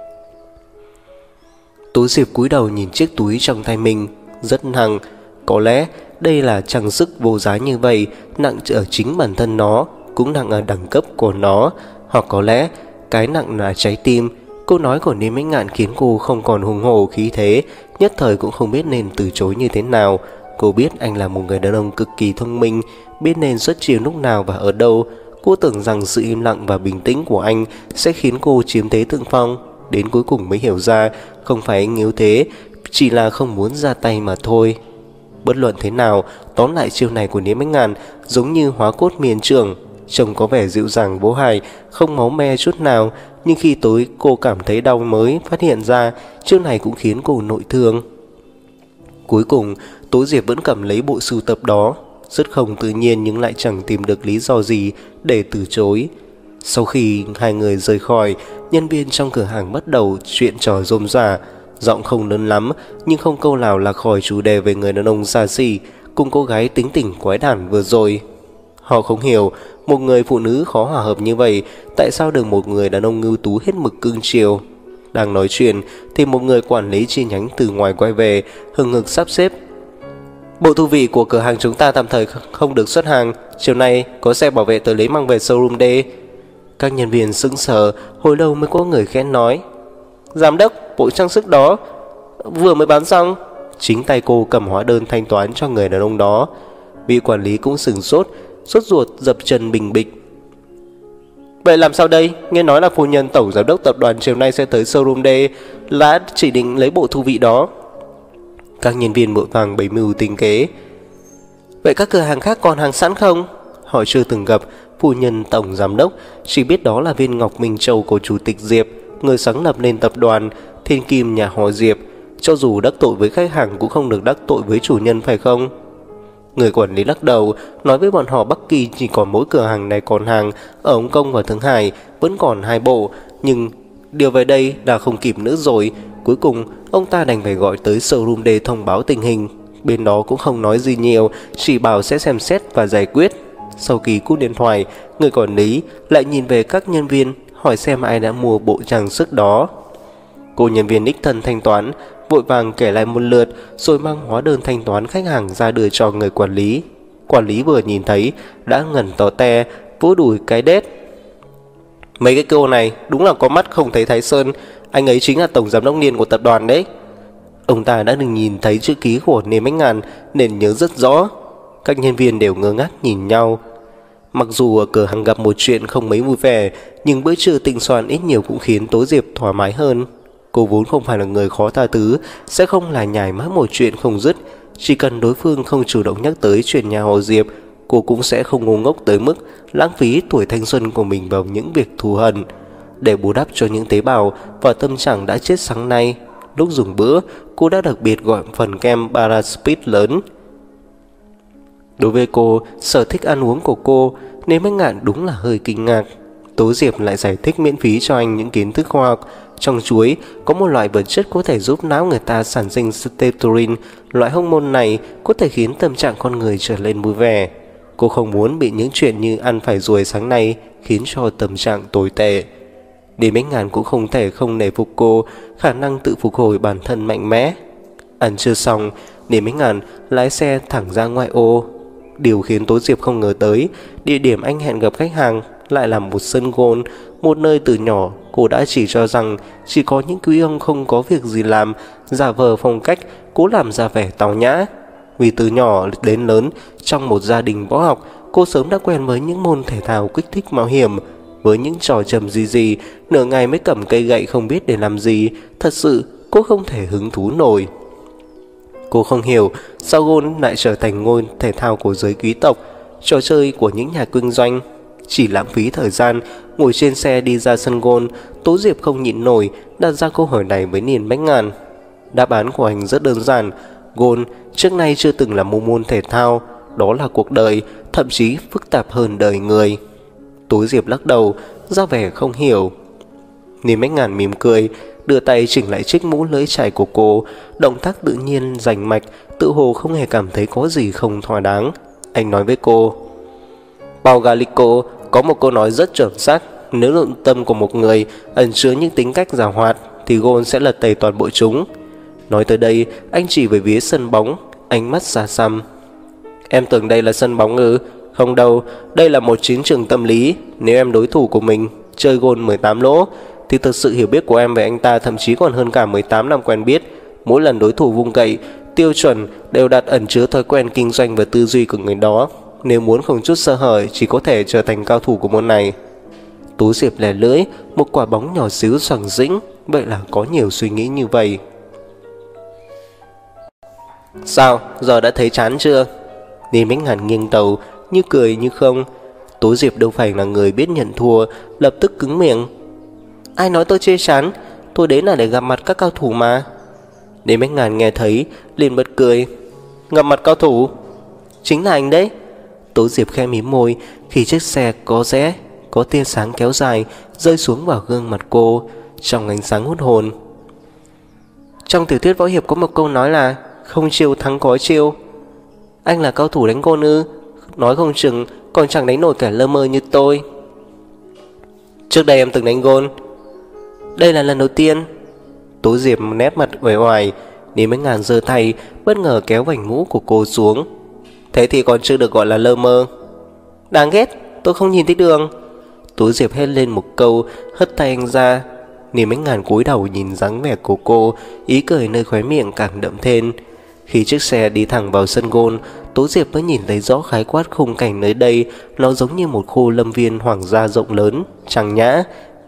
Tú Diệp cúi đầu nhìn chiếc túi trong tay mình, rất nặng. Có lẽ đây là trang sức vô giá như vậy, nặng ở chính bản thân nó, cũng nặng ở đẳng cấp của nó. Hoặc có lẽ cái nặng là trái tim. Câu nói của Niềm Bính Ngạn khiến cô không còn hùng hổ khí thế, nhất thời cũng không biết nên từ chối như thế nào. Cô biết anh là một người đàn ông cực kỳ thông minh, biết nên xuất chiêu lúc nào và ở đâu. Cô tưởng rằng sự im lặng và bình tĩnh của anh sẽ khiến cô chiếm thế thượng phong. Đến cuối cùng mới hiểu ra không phải anh yếu thế, chỉ là không muốn ra tay mà thôi. Bất luận thế nào, tóm lại chiêu này của Niềm Bính Ngạn giống như hóa cốt miền trưởng. Trông có vẻ dịu dàng bố hài, không máu me chút nào. Nhưng khi tối cô cảm thấy đau mới phát hiện ra chiêu này cũng khiến cô nội thương. Cuối cùng Tố Diệp vẫn cầm lấy bộ sưu tập đó, rất không tự nhiên nhưng lại chẳng tìm được lý do gì để từ chối. Sau khi hai người rời khỏi, nhân viên trong cửa hàng bắt đầu chuyện trò rôm rả. Giọng không lớn lắm nhưng không câu nào là khỏi chủ đề về người đàn ông xa xỉ cùng cô gái tính tình quái đản vừa rồi. Họ không hiểu một người phụ nữ khó hòa hợp như vậy, tại sao được một người đàn ông ưu tú hết mực cưng chiều. Đang nói chuyện thì một người quản lý chi nhánh từ ngoài quay về, hừng hực sắp xếp. Bộ thu vị của cửa hàng chúng ta tạm thời không được xuất hàng, chiều nay có xe bảo vệ tới lấy mang về showroom D. Các nhân viên sững sờ, hồi lâu mới có người khẽ nói: Giám đốc, bộ trang sức đó vừa mới bán xong. Chính tay cô cầm hóa đơn thanh toán cho người đàn ông đó. Vị quản lý cũng sửng sốt, sốt ruột dập chân bình bịch. Vậy làm sao đây? Nghe nói là phu nhân tổng giám đốc tập đoàn chiều nay sẽ tới showroom D, đã chỉ định lấy bộ thu vị đó. Các nhân viên vội vàng bày mưu tính kế. Vậy các cửa hàng khác còn hàng sẵn không? Họ chưa từng gặp phu nhân tổng giám đốc, chỉ biết đó là viên ngọc minh châu của chủ tịch Diệp, người sáng lập nên tập đoàn thiên kim nhà họ Diệp. Cho dù đắc tội với khách hàng cũng không được đắc tội với chủ nhân, phải không? Người quản lý lắc đầu, nói với bọn họ Bắc Kỳ chỉ còn mỗi cửa hàng này còn hàng, ở Hồng Kông và Thượng Hải vẫn còn hai bộ, nhưng điều về đây đã không kịp nữa rồi. Cuối cùng ông ta đành phải gọi tới showroom để thông báo tình hình. Bên đó cũng không nói gì nhiều, chỉ bảo sẽ xem xét và giải quyết. Sau khi cúp điện thoại, người quản lý lại nhìn về các nhân viên, hỏi xem ai đã mua bộ trang sức đó. Cô nhân viên đích thân thanh toán, vội vàng kể lại một lượt, rồi mang hóa đơn thanh toán khách hàng ra đưa cho người quản lý. Quản lý vừa nhìn thấy đã ngẩn tỏ te, vỗ đùi cái đét. Mấy cái cô này đúng là có mắt không thấy Thái Sơn, anh ấy chính là tổng giám đốc Niên của tập đoàn đấy. Ông ta đã đừng nhìn thấy chữ ký của Niên Bách Ngàn nên nhớ rất rõ. Các nhân viên đều ngơ ngác nhìn nhau. Mặc dù ở cửa hàng gặp một chuyện không mấy vui vẻ, nhưng bữa trưa tinh soạn ít nhiều cũng khiến Tố Diệp thoải mái hơn. Cô vốn không phải là người khó tha thứ, sẽ không là nhải mãi một chuyện không dứt. Chỉ cần đối phương không chủ động nhắc tới chuyện nhà họ Diệp, cô cũng sẽ không ngu ngốc tới mức lãng phí tuổi thanh xuân của mình vào những việc thù hận. Để bù đắp cho những tế bào và tâm trạng đã chết sáng nay, lúc dùng bữa, cô đã đặc biệt gọi phần kem Paraspeed lớn. Đối với cô, sở thích ăn uống của cô, nên Bách Ngạn đúng là hơi kinh ngạc. Tố Diệp lại giải thích miễn phí cho anh những kiến thức khoa học. Trong chuối có một loại vật chất có thể giúp não người ta sản sinh serotonin. Loại hormone này có thể khiến tâm trạng con người trở lên vui vẻ. Cô không muốn bị những chuyện như ăn phải ruồi sáng nay khiến cho tâm trạng tồi tệ. Đến Bách Ngạn cũng không thể không nể phục cô, khả năng tự phục hồi bản thân mạnh mẽ. Ăn chưa xong, Đến Bách Ngạn lái xe thẳng ra ngoại ô. Điều khiến Tố Diệp không ngờ tới, địa điểm anh hẹn gặp khách hàng lại là một sân golf, một nơi từ nhỏ cô đã chỉ cho rằng chỉ có những quý ông không có việc gì làm, giả vờ phong cách, cố làm ra vẻ tào nhã. Vì từ nhỏ đến lớn trong một gia đình võ học, cô sớm đã quen với những môn thể thao kích thích mạo hiểm. Với những trò trầm gì gì, nửa ngày mới cầm cây gậy không biết để làm gì, thật sự cô không thể hứng thú nổi. Cô không hiểu sao golf lại trở thành môn thể thao của giới quý tộc, trò chơi của những nhà kinh doanh. Chỉ lãng phí thời gian, ngồi trên xe đi ra sân golf, Tố Diệp không nhịn nổi đặt ra câu hỏi này với Niên Bách Ngạn. Đáp án của anh rất đơn giản, golf trước nay chưa từng là một môn thể thao, đó là cuộc đời, thậm chí phức tạp hơn đời người. Tố Diệp lắc đầu, ra vẻ không hiểu. Niên Bách Ngạn mỉm cười, đưa tay chỉnh lại chiếc mũ lưỡi chai của cô, động tác tự nhiên rành mạch, tự hồ không hề cảm thấy có gì không thỏa đáng. Anh nói với cô: Paul Gallico có một câu nói rất chuẩn xác, nếu nội tâm của một người ẩn chứa những tính cách giàu hoạt thì golf sẽ lật tẩy toàn bộ chúng. Nói tới đây, anh chỉ về phía sân bóng, ánh mắt xa xăm. Em tưởng đây là sân bóng ư? Không đâu, đây là một chiến trường tâm lý. Nếu em đối thủ của mình chơi golf mười tám lỗ thì thực sự hiểu biết của em về anh ta thậm chí còn hơn cả mười tám năm quen biết. Mỗi lần đối thủ vung cậy, tiêu chuẩn đều đặt ẩn chứa thói quen kinh doanh và tư duy của người đó. Nếu muốn không chút sơ hở, chỉ có thể trở thành cao thủ của môn này. Tú Diệp lè lưỡi, một quả bóng nhỏ xíu xoằng dĩnh, vậy là có nhiều suy nghĩ như vậy. Sao, giờ đã thấy chán chưa? Niên Bách Ngạn nghiêng đầu, như cười như không. Tú Diệp đâu phải là người biết nhận thua, lập tức cứng miệng. Ai nói tôi chê chán, tôi đến là để gặp mặt các cao thủ mà. Niên Bách Ngạn nghe thấy liền bật cười. Gặp mặt cao thủ? Chính là anh đấy. Tố Diệp khẽ mím môi khi chiếc xe có rẽ, có tia sáng kéo dài rơi xuống vào gương mặt cô trong ánh sáng hút hồn. Trong tiểu thuyết võ hiệp có một câu nói là không chiêu thắng có chiêu. Anh là cao thủ đánh golf ư? Nói không chừng còn chẳng đánh nổi kẻ lơ mơ như tôi. Trước đây em từng đánh golf. Đây là lần đầu tiên. Tố Diệp nét mặt uể oải. Niên Bách Ngạn giơ tay bất ngờ kéo vành mũ của cô xuống. Thế thì còn chưa được gọi là lơ mơ. Đáng ghét, tôi không nhìn thấy đường. Tố Diệp hét lên một câu, hất tay anh ra. Niềm Ánh Ngàn cúi đầu nhìn dáng vẻ của cô, ý cười nơi khóe miệng càng đậm thêm. Khi chiếc xe đi thẳng vào sân golf, Tố Diệp mới nhìn thấy rõ khái quát khung cảnh nơi đây. Nó giống như một khu lâm viên hoàng gia rộng lớn, trang nhã.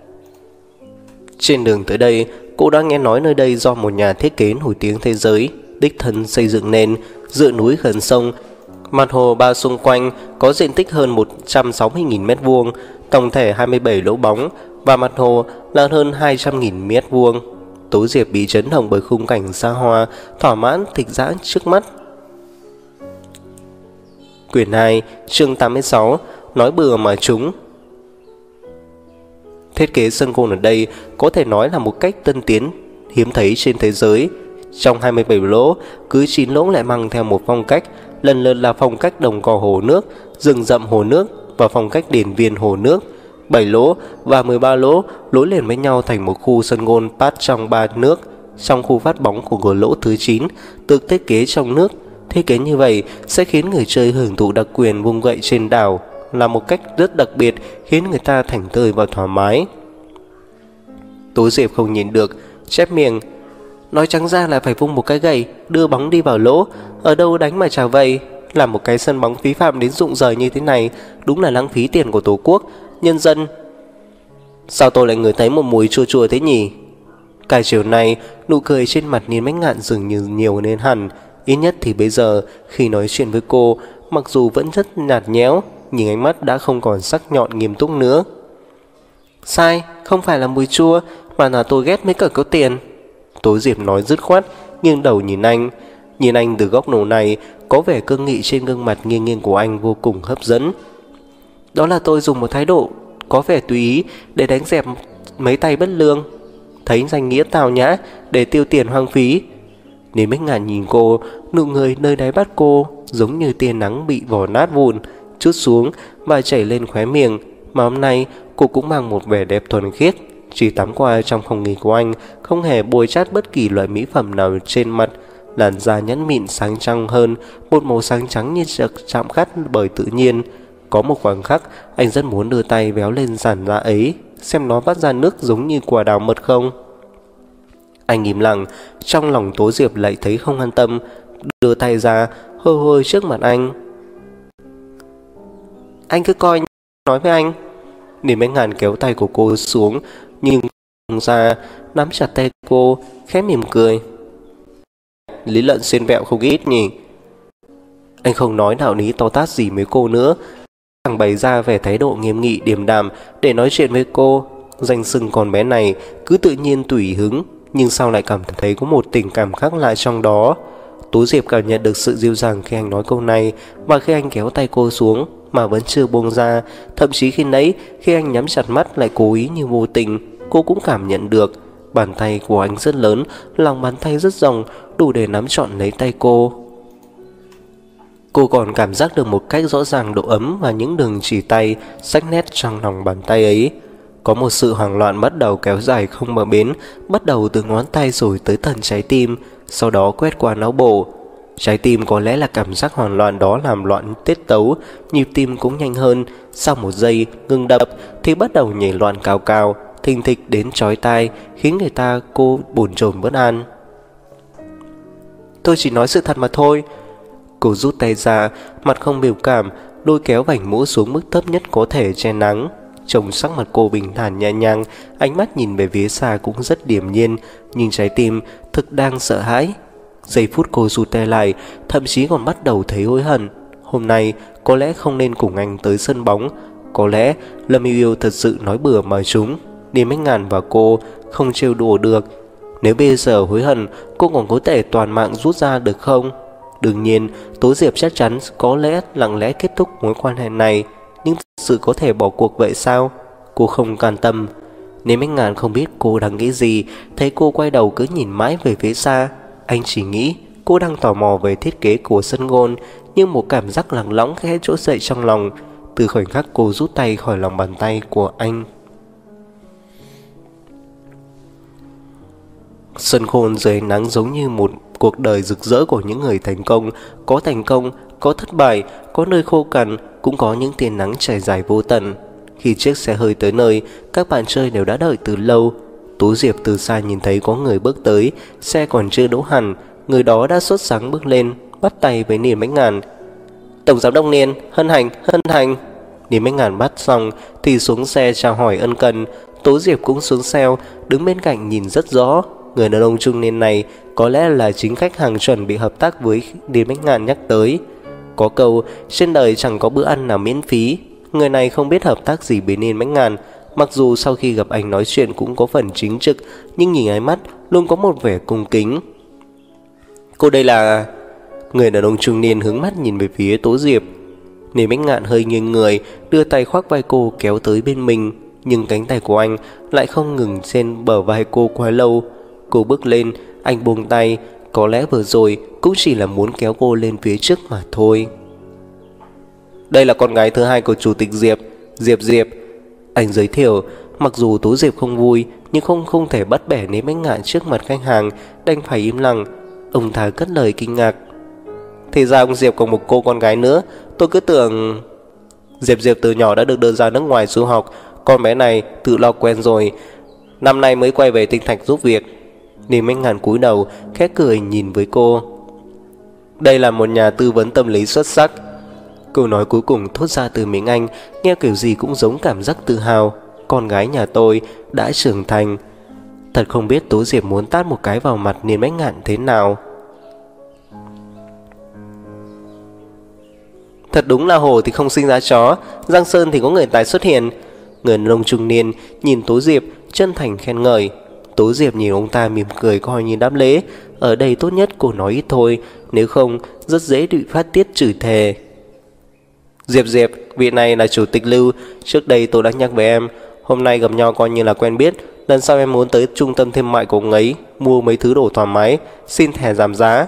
Trên đường tới đây, cô đã nghe nói nơi đây do một nhà thiết kế nổi tiếng thế giới đích thân xây dựng nên, dựa núi gần sông. Mặt hồ ba xung quanh có diện tích hơn một trăm sáu mươi nghìn mét vuông, tổng thể hai mươi bảy lỗ bóng, và mặt hồ là hơn hai trăm nghìn mét vuông. Tố Diệp bị chấn động bởi khung cảnh xa hoa, thỏa mãn thịnh dã trước mắt. Quyển hai, chương tám mươi sáu, nói bừa mà trúng. Thiết kế sân golf ở đây có thể nói là một cách tân tiến, hiếm thấy trên thế giới. Trong hai mươi bảy lỗ, cứ chín lỗ lại mang theo một phong cách, lần lượt là phong cách đồng cỏ hồ nước, rừng rậm hồ nước và phong cách điển viên hồ nước. bảy lỗ và mười ba lỗ nối liền với nhau thành một khu sân golf pat trong ba nước. Trong khu phát bóng của cửa lỗ thứ chín được thiết kế trong nước. Thiết kế như vậy sẽ khiến người chơi hưởng thụ đặc quyền vung gậy trên đảo, là một cách rất đặc biệt khiến người ta thảnh thơi và thoải mái. Tố Diệp không nhìn được, chép miệng. Nói trắng ra là phải vung một cái gậy, đưa bóng đi vào lỗ, ở đâu đánh mà chả vậy. Làm một cái sân bóng phí phạm đến rụng rời như thế này, đúng là lãng phí tiền của Tổ quốc, nhân dân. Sao tôi lại ngửi thấy một mùi chua chua thế nhỉ? Cả chiều nay, nụ cười trên mặt Niên Bách Ngạn dường như nhiều nên hẳn. Ít nhất thì bây giờ, khi nói chuyện với cô, mặc dù vẫn rất nhạt nhẽo, nhưng ánh mắt đã không còn sắc nhọn nghiêm túc nữa. Sai, không phải là mùi chua, mà là tôi ghét mấy cỡ có tiền. Tố Diệp nói dứt khoát, nghiêng đầu nhìn anh. Nhìn anh từ góc độ này, có vẻ cương nghị trên gương mặt nghiêng nghiêng của anh vô cùng hấp dẫn. Đó là tôi dùng một thái độ có vẻ tùy ý để đánh dẹp mấy tay bất lương, thấy danh nghĩa tào nhã để tiêu tiền hoang phí. Nên Bách Ngạn nhìn cô, nụ cười nơi đáy mắt cô giống như tia nắng bị vò nát vụn, trút xuống và chảy lên khóe miệng. Mà hôm nay cô cũng mang một vẻ đẹp thuần khiết. Chỉ tắm qua trong phòng nghỉ của anh, không hề bôi chát bất kỳ loại mỹ phẩm nào trên mặt. Làn da nhẵn mịn sáng trong hơn, một màu sáng trắng như được chạm khắc bởi tự nhiên. Có một khoảng khắc anh rất muốn đưa tay véo lên làn da ấy, xem nó vắt ra nước giống như quả đào mật không. Anh im lặng, trong lòng Tố Diệp lại thấy không an tâm, đưa tay ra hôi hôi trước mặt anh. Anh cứ coi nói với anh. Niềm Bách Ngạn kéo tay của cô xuống, nhưng không ra, nắm chặt tay cô, khẽ mỉm cười. Lý luận xuyên vẹo không ít nhỉ. Anh không nói đạo lý to tát gì với cô nữa, thằng bày ra vẻ thái độ nghiêm nghị điềm đạm để nói chuyện với cô. Danh xưng con bé này cứ tự nhiên tùy hứng, nhưng sao lại cảm thấy có một tình cảm khác lạ trong đó. Tố Diệp cảm nhận được sự dịu dàng khi anh nói câu này, và khi anh kéo tay cô xuống mà vẫn chưa buông ra. Thậm chí khi nãy, khi anh nhắm chặt mắt lại cố ý như vô tình, cô cũng cảm nhận được. Bàn tay của anh rất lớn, lòng bàn tay rất rộng, đủ để nắm trọn lấy tay cô. Cô còn cảm giác được một cách rõ ràng độ ấm và những đường chỉ tay sắc nét trong lòng bàn tay ấy. Có một sự hoảng loạn bắt đầu kéo dài không bờ bến, bắt đầu từ ngón tay rồi tới tận trái tim, sau đó quét qua não bộ. Trái tim có lẽ là cảm giác hoảng loạn đó làm loạn tiết tấu, nhịp tim cũng nhanh hơn. Sau một giây ngừng đập thì bắt đầu nhảy loạn cao cao, thình thịch đến chói tai, khiến người ta cô bồn chồn bất an. Tôi chỉ nói sự thật mà thôi. Cô rút tay ra, mặt không biểu cảm, lôi kéo vành mũ xuống mức thấp nhất có thể che nắng. Trông sắc mặt cô bình thản nhẹ nhàng, ánh mắt nhìn về phía xa cũng rất điềm nhiên, nhưng trái tim thực đang sợ hãi. Giây phút cô rụt tay lại, thậm chí còn bắt đầu thấy hối hận. Hôm nay có lẽ không nên cùng anh tới sân bóng. Có lẽ Lâm Yêu Yêu thật sự nói bừa mà trúng. Niềm Bách Ngạn và cô không trêu đùa được. Nếu bây giờ hối hận, cô còn có thể toàn mạng rút ra được không? Đương nhiên, Tố Diệp chắc chắn có lẽ lặng lẽ kết thúc mối quan hệ này, nhưng thật sự có thể bỏ cuộc vậy sao? Cô không can tâm. Niềm Bách Ngạn không biết cô đang nghĩ gì, thấy cô quay đầu cứ nhìn mãi về phía xa. Anh chỉ nghĩ cô đang tò mò về thiết kế của sân golf, nhưng một cảm giác lẳng lóng khẽ trỗi dậy trong lòng từ khoảnh khắc cô rút tay khỏi lòng bàn tay của anh. Sân golf dưới ánh nắng giống như một cuộc đời rực rỡ của những người thành công. Có thành công, có thất bại, có nơi khô cằn, cũng có những tia nắng trải dài vô tận. Khi chiếc xe hơi tới nơi, các bạn chơi đều đã đợi từ lâu. Tố Diệp từ xa nhìn thấy có người bước tới, xe còn chưa đỗ hẳn, người đó đã sốt sắng bước lên, bắt tay với Niên Bách Ngàn. Tổng giám đốc Niên, hân hạnh, hân hạnh. Niên Bách Ngàn bắt xong thì xuống xe chào hỏi ân cần. Tố Diệp cũng xuống xe, đứng bên cạnh nhìn rất rõ. Người đàn ông trung niên này có lẽ là chính khách hàng chuẩn bị hợp tác với Niên Bách Ngàn nhắc tới. Có câu trên đời chẳng có bữa ăn nào miễn phí. Người này không biết hợp tác gì với Niên Bách Ngàn. Mặc dù sau khi gặp anh nói chuyện cũng có phần chính trực, nhưng nhìn ánh mắt luôn có một vẻ cung kính. Cô đây là... Người đàn ông trung niên hướng mắt nhìn về phía Tố Diệp. Niên Bách Ngạn hơi nghiêng người, đưa tay khoác vai cô kéo tới bên mình, nhưng cánh tay của anh lại không ngừng trên bờ vai cô quá lâu. Cô bước lên, anh buông tay. Có lẽ vừa rồi cũng chỉ là muốn kéo cô lên phía trước mà thôi. Đây là con gái thứ hai của chủ tịch Diệp, Diệp Diệp. Anh giới thiệu. Mặc dù Tố Diệp không vui, nhưng không không thể bắt bẻ Niên Bách Ngạn trước mặt khách hàng, đành phải im lặng. Ông ta cất lời kinh ngạc. Thì ra ông Diệp còn một cô con gái nữa. Tôi cứ tưởng... Diệp Diệp từ nhỏ đã được đưa ra nước ngoài du học. Con bé này tự lo quen rồi, năm nay mới quay về Tinh Thạch giúp việc. Niên Bách Ngạn cúi đầu khẽ cười nhìn với cô. Đây là một nhà tư vấn tâm lý xuất sắc. Câu nói cuối cùng thốt ra từ miệng anh, nghe kiểu gì cũng giống cảm giác tự hào. Con gái nhà tôi đã trưởng thành. Thật không biết Tố Diệp muốn tát một cái vào mặt Niên Bách Ngạn thế nào. Thật đúng là hổ thì không sinh ra chó, Giang Sơn thì có người tài xuất hiện. Người đàn ông trung niên nhìn Tố Diệp chân thành khen ngợi. Tố Diệp nhìn ông ta mỉm cười coi như đáp lễ. Ở đây tốt nhất cô nói ít thôi, nếu không rất dễ bị phát tiết chửi thề. Diệp Diệp, vị này là chủ tịch Lưu. Trước đây tôi đã nhắc với em, hôm nay gặp nhau coi như là quen biết. Lần sau em muốn tới trung tâm thương mại của ông ấy, mua mấy thứ đồ thoải mái, xin thẻ giảm giá.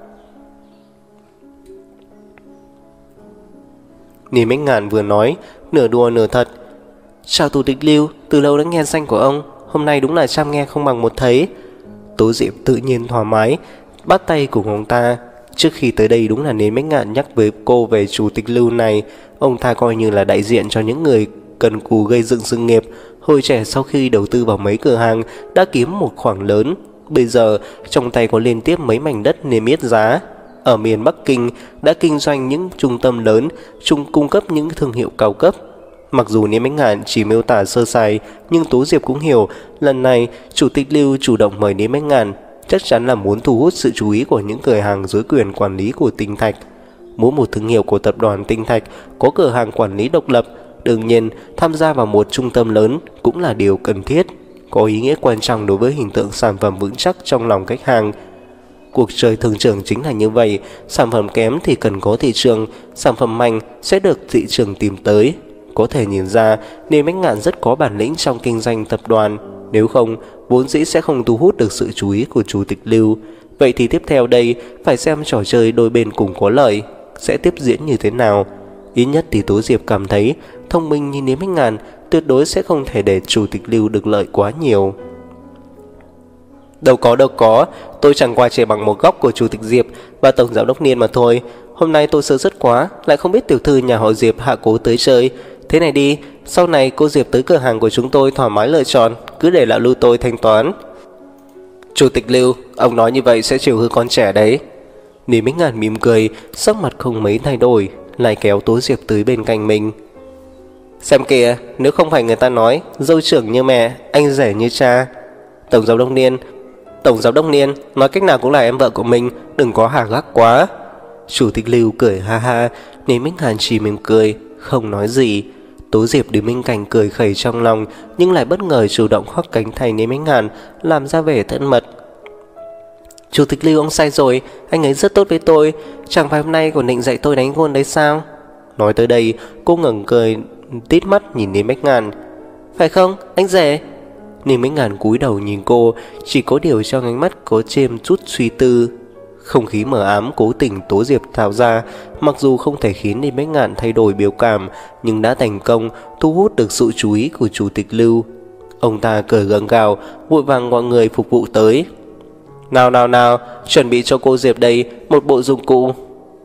Niên Bách Ngạn vừa nói, nửa đùa nửa thật. Chào chủ tịch Lưu, từ lâu đã nghe danh của ông, hôm nay đúng là trăm nghe không bằng một thấy. Tố Diệp tự nhiên thoải mái, bắt tay cùng ông ta. Trước khi tới đây đúng là Niên Bách Ngạn nhắc với cô về chủ tịch Lưu này. Ông ta coi như là đại diện cho những người cần cù gây dựng sự nghiệp. Hồi trẻ sau khi đầu tư vào mấy cửa hàng đã kiếm một khoản lớn. Bây giờ trong tay có liên tiếp mấy mảnh đất niêm yết giá. Ở miền Bắc Kinh đã kinh doanh những trung tâm lớn, chung cung cấp những thương hiệu cao cấp. Mặc dù Niên Bách Ngạn chỉ miêu tả sơ sài, nhưng Tố Diệp cũng hiểu lần này chủ tịch Lưu chủ động mời Niên Bách Ngạn chắc chắn là muốn thu hút sự chú ý của những cửa hàng dưới quyền quản lý của Tinh Thạch. Mỗi một thương hiệu của tập đoàn Tinh Thạch có cửa hàng quản lý độc lập, đương nhiên tham gia vào một trung tâm lớn cũng là điều cần thiết, có ý nghĩa quan trọng đối với hình tượng sản phẩm vững chắc trong lòng khách hàng. Cuộc chơi thương trường chính là như vậy, sản phẩm kém thì cần có thị trường, sản phẩm mạnh sẽ được thị trường tìm tới. Có thể nhìn ra Niên Bách Ngạn rất có bản lĩnh trong kinh doanh tập đoàn, nếu không vốn dĩ sẽ không thu hút được sự chú ý của chủ tịch Lưu. Vậy thì tiếp theo đây phải xem trò chơi đôi bên cùng có lợi sẽ tiếp diễn như thế nào. Ít nhất thì Tố Diệp cảm thấy thông minh như Niên Bách Ngạn tuyệt đối sẽ không thể để chủ tịch Lưu được lợi quá nhiều. Đâu có đâu có, tôi chẳng qua chỉ bằng một góc của chủ tịch Diệp và tổng giám đốc Niên mà thôi. Hôm nay tôi sơ suất quá, lại không biết tiểu thư nhà họ Diệp hạ cố tới chơi. Thế này đi, sau này cô Diệp tới cửa hàng của chúng tôi thoải mái lựa chọn, cứ để lão Lưu tôi thanh toán. Chủ tịch Lưu, ông nói như vậy sẽ chiều hư con trẻ đấy. Niên Bách Ngạn mỉm cười, sắc mặt không mấy thay đổi, lại kéo Tố Diệp tới bên cạnh mình. Xem kìa, nếu không phải người ta nói dâu trưởng như mẹ, anh rể như cha. Tổng giám đốc Niên, Tổng giám đốc Niên, nói cách nào cũng là em vợ của mình, đừng có hà gác quá. Chủ tịch Lưu cười ha ha, Niên Bách Ngạn chỉ mỉm cười, không nói gì. Tố Diệp đứng bên cạnh cười khẩy trong lòng, nhưng lại bất ngờ chủ động khoác cánh tay Niên Bách Ngạn, làm ra vẻ thân mật. Chủ tịch Lưu ông sai rồi, anh ấy rất tốt với tôi, chẳng phải hôm nay còn định dạy tôi đánh gôn đấy sao? Nói tới đây, cô ngẩng cười tít mắt nhìn Niên Bách Ngạn. Phải không, anh rể? Niên Bách Ngạn cúi đầu nhìn cô, chỉ có điều trong ánh mắt có chêm chút suy tư. Không khí mờ ám cố tình Tố Diệp tạo ra, mặc dù không thể khiến Niên Bách Ngạn thay đổi biểu cảm, nhưng đã thành công thu hút được sự chú ý của chủ tịch Lưu. Ông ta cười gượng gạo, vội vàng gọi người phục vụ tới. Nào nào nào, chuẩn bị cho cô Diệp đây một bộ dụng cụ.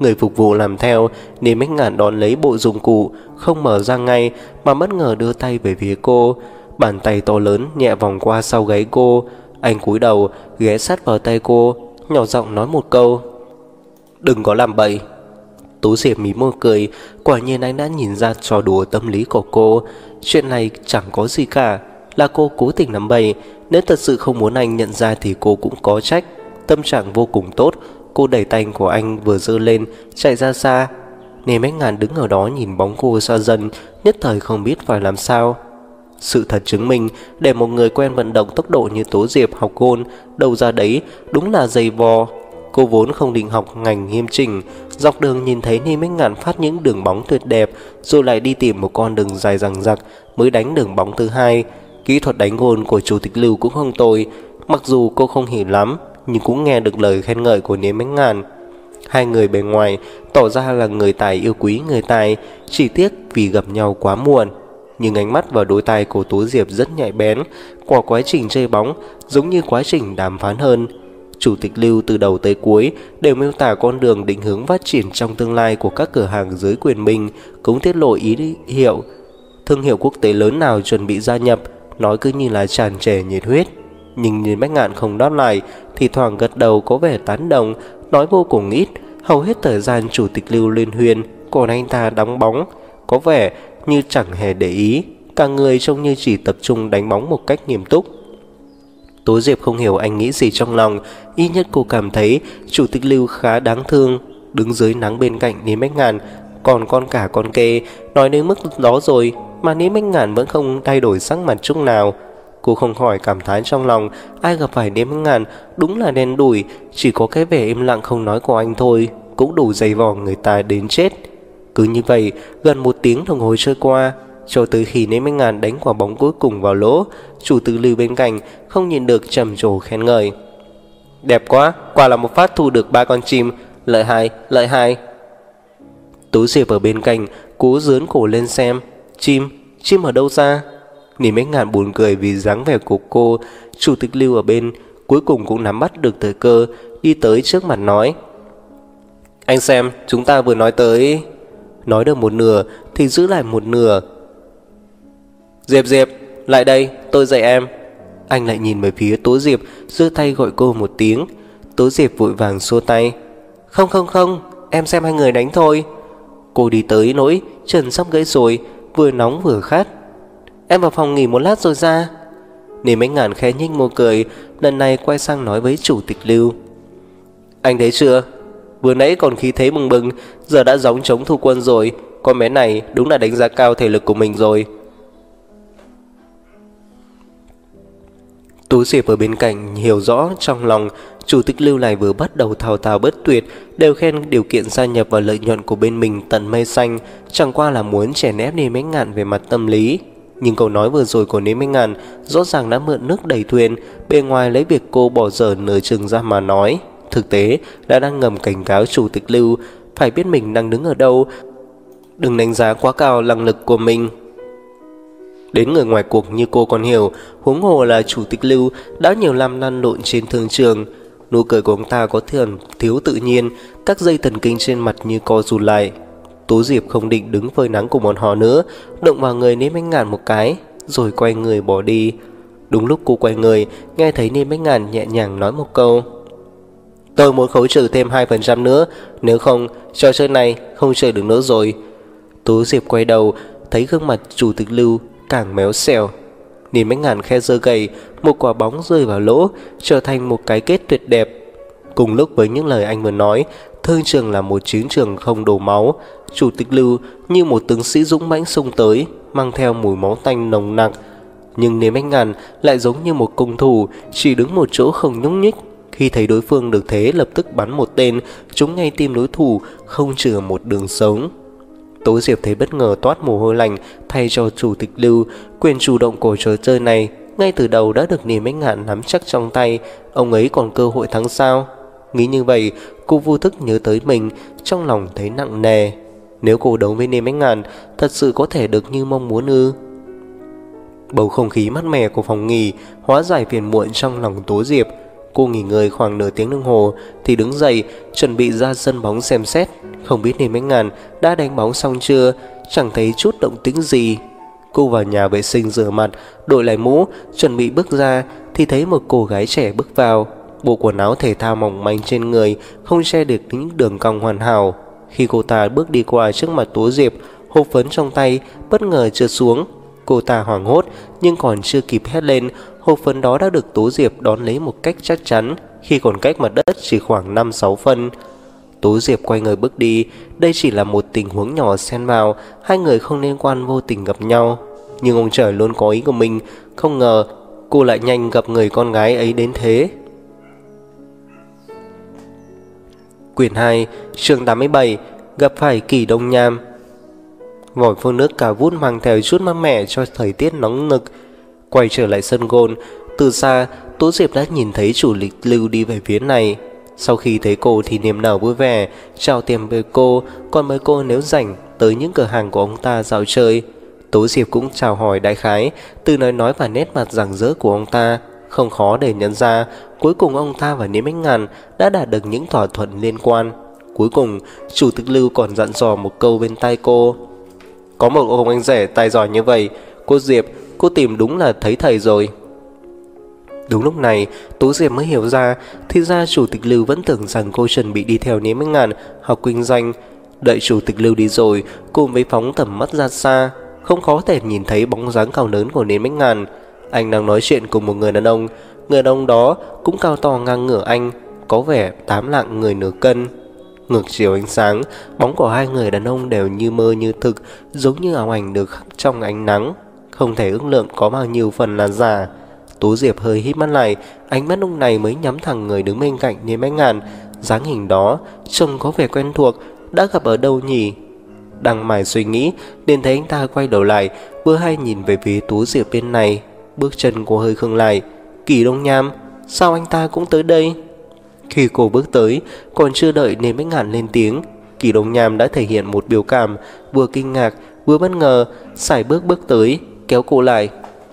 Người phục vụ làm theo, nên Bách Ngạn đón lấy bộ dụng cụ, không mở ra ngay mà bất ngờ đưa tay về phía cô. Bàn tay to lớn nhẹ vòng qua sau gáy cô. Anh cúi đầu ghé sát vào tay cô, nhỏ giọng nói một câu: "Đừng có làm bậy." Tú Diệp mí môi cười, quả nhiên anh đã nhìn ra trò đùa tâm lý của cô. Chuyện này chẳng có gì cả, là cô cố tình làm bậy. Nếu thật sự không muốn anh nhận ra thì cô cũng có trách. Tâm trạng vô cùng tốt, cô đẩy tay của anh vừa giơ lên, chạy ra xa. Nên Bách Ngạn đứng ở đó nhìn bóng cô xa dần, nhất thời không biết phải làm sao. Sự thật chứng minh, để một người quen vận động tốc độ như Tố Diệp học gôn, đâu ra đấy đúng là dày vò. Cô vốn không định học ngành nghiêm chỉnh, dọc đường nhìn thấy Ni Bách Ngạn phát những đường bóng tuyệt đẹp, rồi lại đi tìm một con đường dài dằng dặc mới đánh đường bóng thứ hai. Kỹ thuật đánh gôn của Chủ tịch Lưu cũng không tồi, mặc dù cô không hiểu lắm, nhưng cũng nghe được lời khen ngợi của Ni Bách Ngạn. Hai người bề ngoài tỏ ra là người tài yêu quý người tài, chỉ tiếc vì gặp nhau quá muộn. Nhưng ánh mắt và đôi tai của Tố Diệp rất nhạy bén, qua quá trình chơi bóng giống như quá trình đàm phán hơn. Chủ tịch Lưu từ đầu tới cuối đều miêu tả con đường định hướng phát triển trong tương lai của các cửa hàng dưới quyền mình, cũng tiết lộ ý hiệu thương hiệu quốc tế lớn nào chuẩn bị gia nhập, nói cứ như là tràn trề nhiệt huyết. Nhưng nhìn Bách Ngạn không đáp lại, thì thoảng gật đầu có vẻ tán đồng, nói vô cùng ít. Hầu hết thời gian Chủ tịch Lưu liên huyên, còn anh ta đóng bóng, có vẻ như chẳng hề để ý, cả người trông như chỉ tập trung đánh bóng một cách nghiêm túc. Tố Diệp không hiểu anh nghĩ gì trong lòng, ít nhất cô cảm thấy Chủ tịch Lưu khá đáng thương. Đứng dưới nắng bên cạnh Ni Bách Ngạn, còn con cả con kê, nói đến mức đó rồi mà Ni Bách Ngạn vẫn không thay đổi sắc mặt chút nào. Cô không khỏi cảm thán trong lòng, ai gặp phải Ni Bách Ngạn đúng là đen đủi, chỉ có cái vẻ im lặng không nói của anh thôi cũng đủ dày vò người ta đến chết. Cứ như vậy, gần một tiếng đồng hồ trôi qua, cho tới khi Ni Bách Ngạn đánh quả bóng cuối cùng vào lỗ, Chủ tịch Lưu bên cạnh không nhìn được trầm trồ khen ngợi: "Đẹp quá, quả là một phát thu được ba con chim, lợi hại, lợi hại." Tú Diệp ở bên cạnh cố dướn cổ lên xem, chim, chim ở đâu ra? Ni Bách Ngạn buồn cười vì dáng vẻ của cô. Chủ tịch Lưu ở bên cuối cùng cũng nắm bắt được thời cơ, đi tới trước mặt nói: "Anh xem, chúng ta vừa nói tới..." Nói được một nửa thì giữ lại một nửa. "Diệp Diệp, lại đây, tôi dạy em." Anh lại nhìn về phía Tố Diệp, giơ tay gọi cô một tiếng. Tố Diệp vội vàng xua tay: Không không không, em xem hai người đánh thôi." Cô đi tới nỗi chân sắp gãy rồi, vừa nóng vừa khát. "Em vào phòng nghỉ một lát rồi ra." Ni Bách Ngạn khẽ nhếch môi cười, lần này quay sang nói với Chủ tịch Lưu: "Anh thấy chưa, vừa nãy còn khí thế bừng bừng, giờ đã gióng trống thu quân rồi. Con bé này đúng là đánh giá cao thể lực của mình rồi." Tú Diệp ở bên cạnh hiểu rõ trong lòng Chủ tịch Lưu này vừa bắt đầu thao thao bất tuyệt, đều khen điều kiện gia nhập và lợi nhuận của bên mình tận mây xanh, chẳng qua là muốn chèn ép Ni Bách Ngạn về mặt tâm lý. Nhưng câu nói vừa rồi của Ni Bách Ngạn rõ ràng đã mượn nước đẩy thuyền, bề ngoài lấy việc cô bỏ dở nửa chừng ra mà nói, thực tế đã đang ngầm cảnh cáo Chủ tịch Lưu phải biết mình đang đứng ở đâu, đừng đánh giá quá cao năng lực của mình. Đến người ngoài cuộc như cô còn hiểu, huống hồ là Chủ tịch Lưu đã nhiều năm lăn lộn trên thương trường. Nụ cười của ông ta có thường thiếu tự nhiên, các dây thần kinh trên mặt như co rụt lại. Tố Diệp không định đứng phơi nắng của bọn họ nữa, động vào người Ni Bách Ngạn một cái, rồi quay người bỏ đi. Đúng lúc cô quay người, nghe thấy Ni Bách Ngạn nhẹ nhàng nói một câu: "Tôi muốn khấu trừ thêm hai phần trăm nữa, nếu không trò chơi này không chơi được nữa rồi." Tố Diệp quay đầu, thấy gương mặt Chủ tịch Lưu càng méo xẹo. Ni Bách Ngạn khe giơ gậy, một quả bóng rơi vào lỗ, trở thành một cái kết tuyệt đẹp. Cùng lúc với những lời anh vừa nói, thương trường là một chiến trường không đổ máu. Chủ tịch Lưu như một tướng sĩ dũng mãnh xông tới, mang theo mùi máu tanh nồng nặc. Nhưng Ni Bách Ngạn lại giống như một cung thủ, chỉ đứng một chỗ không nhúc nhích. Khi thấy đối phương được thế, lập tức bắn một tên trúng ngay tim đối thủ, không chừa một đường sống. Tố Diệp thấy bất ngờ toát mồ hôi lạnh thay cho Chủ tịch Lưu. Quyền chủ động của trò chơi này ngay từ đầu đã được Ni Bách Ngạn nắm chắc trong tay, ông ấy còn cơ hội thắng sao? Nghĩ như vậy, cô vô thức nhớ tới mình, trong lòng thấy nặng nề. Nếu cô đấu với Ni Bách Ngạn, thật sự có thể được như mong muốn ư? Bầu không khí mát mẻ của phòng nghỉ hóa giải phiền muộn trong lòng Tố Diệp. Cô nghỉ ngơi khoảng nửa tiếng đồng hồ thì đứng dậy, chuẩn bị ra sân bóng xem xét. Không biết Niêm Bách Ngàn đã đánh bóng xong chưa, chẳng thấy chút động tĩnh gì. Cô vào nhà vệ sinh rửa mặt, đội lại mũ, chuẩn bị bước ra thì thấy một cô gái trẻ bước vào. Bộ quần áo thể thao mỏng manh trên người không che được những đường cong hoàn hảo. Khi cô ta bước đi qua trước mặt Tố Diệp, hộp phấn trong tay bất ngờ trượt xuống. Cô ta hoảng hốt nhưng còn chưa kịp hét lên, hộp phấn đó đã được Tố Diệp đón lấy một cách chắc chắn khi còn cách mặt đất chỉ khoảng năm sáu phân. Tố Diệp quay người bước đi. Đây chỉ là một tình huống nhỏ xen vào, hai người không liên quan vô tình gặp nhau. Nhưng ông trời luôn có ý của mình, không ngờ cô lại nhanh gặp người con gái ấy đến thế. Quyển hai, chương tám mươi bảy, gặp phải Kỳ Đông Nham. Vòi phun nước cả vút mang theo chút mát mẻ cho thời tiết nóng nực. Quay trở lại sân gôn, từ xa Tố Diệp đã nhìn thấy chủ lịch lưu đi về phía này. Sau khi thấy cô thì niềm nở vui vẻ, chào tiệm với cô, còn mời cô nếu rảnh tới những cửa hàng của ông ta dạo chơi. Tố Diệp cũng chào hỏi đại khái, từ lời nói và nét mặt rạng rỡ của ông ta không khó để nhận ra cuối cùng ông ta và Niêm Bách Ngàn đã đạt được những thỏa thuận liên quan. Cuối cùng chủ tịch Lưu còn dặn dò một câu bên tai cô: có một ông anh rể tài giỏi như vậy, cô Diệp, cô tìm đúng là thấy thầy rồi. Đúng lúc này Tố Diệp mới hiểu ra, thì ra chủ tịch Lưu vẫn tưởng rằng cô chuẩn bị đi theo Niêm Bách Ngàn học kinh doanh. Đợi chủ tịch Lưu đi rồi, cô mới phóng tầm mắt ra xa, không có thể nhìn thấy bóng dáng cao lớn của Niêm Bách Ngàn. Anh đang nói chuyện cùng một người đàn ông. Người đàn ông đó cũng cao to ngang ngửa anh, có vẻ tám lạng người nửa cân. Ngược chiều ánh sáng, bóng của hai người đàn ông đều như mơ như thực, giống như ảo ảnh được khắc trong ánh nắng, không thể ước lượng có bao nhiêu phần là giả. Tố Diệp hơi híp mắt lại, ánh mắt lúc này mới nhắm thẳng người đứng bên cạnh Niêm Bách Ngàn. Dáng hình đó trông có vẻ quen thuộc, đã gặp ở đâu nhỉ? Đang mải suy nghĩ, liền thấy anh ta quay đầu lại, vừa hay nhìn về phía Tố Diệp bên này. Bước chân cô hơi khựng lại. Kỳ Đông Nham, sao anh ta cũng tới đây? Khi cô bước tới, còn chưa đợi Niêm Bách Ngàn lên tiếng, Kỳ Đông Nham đã thể hiện một biểu cảm vừa kinh ngạc vừa bất ngờ, sải bước bước tới, kéo cô lại.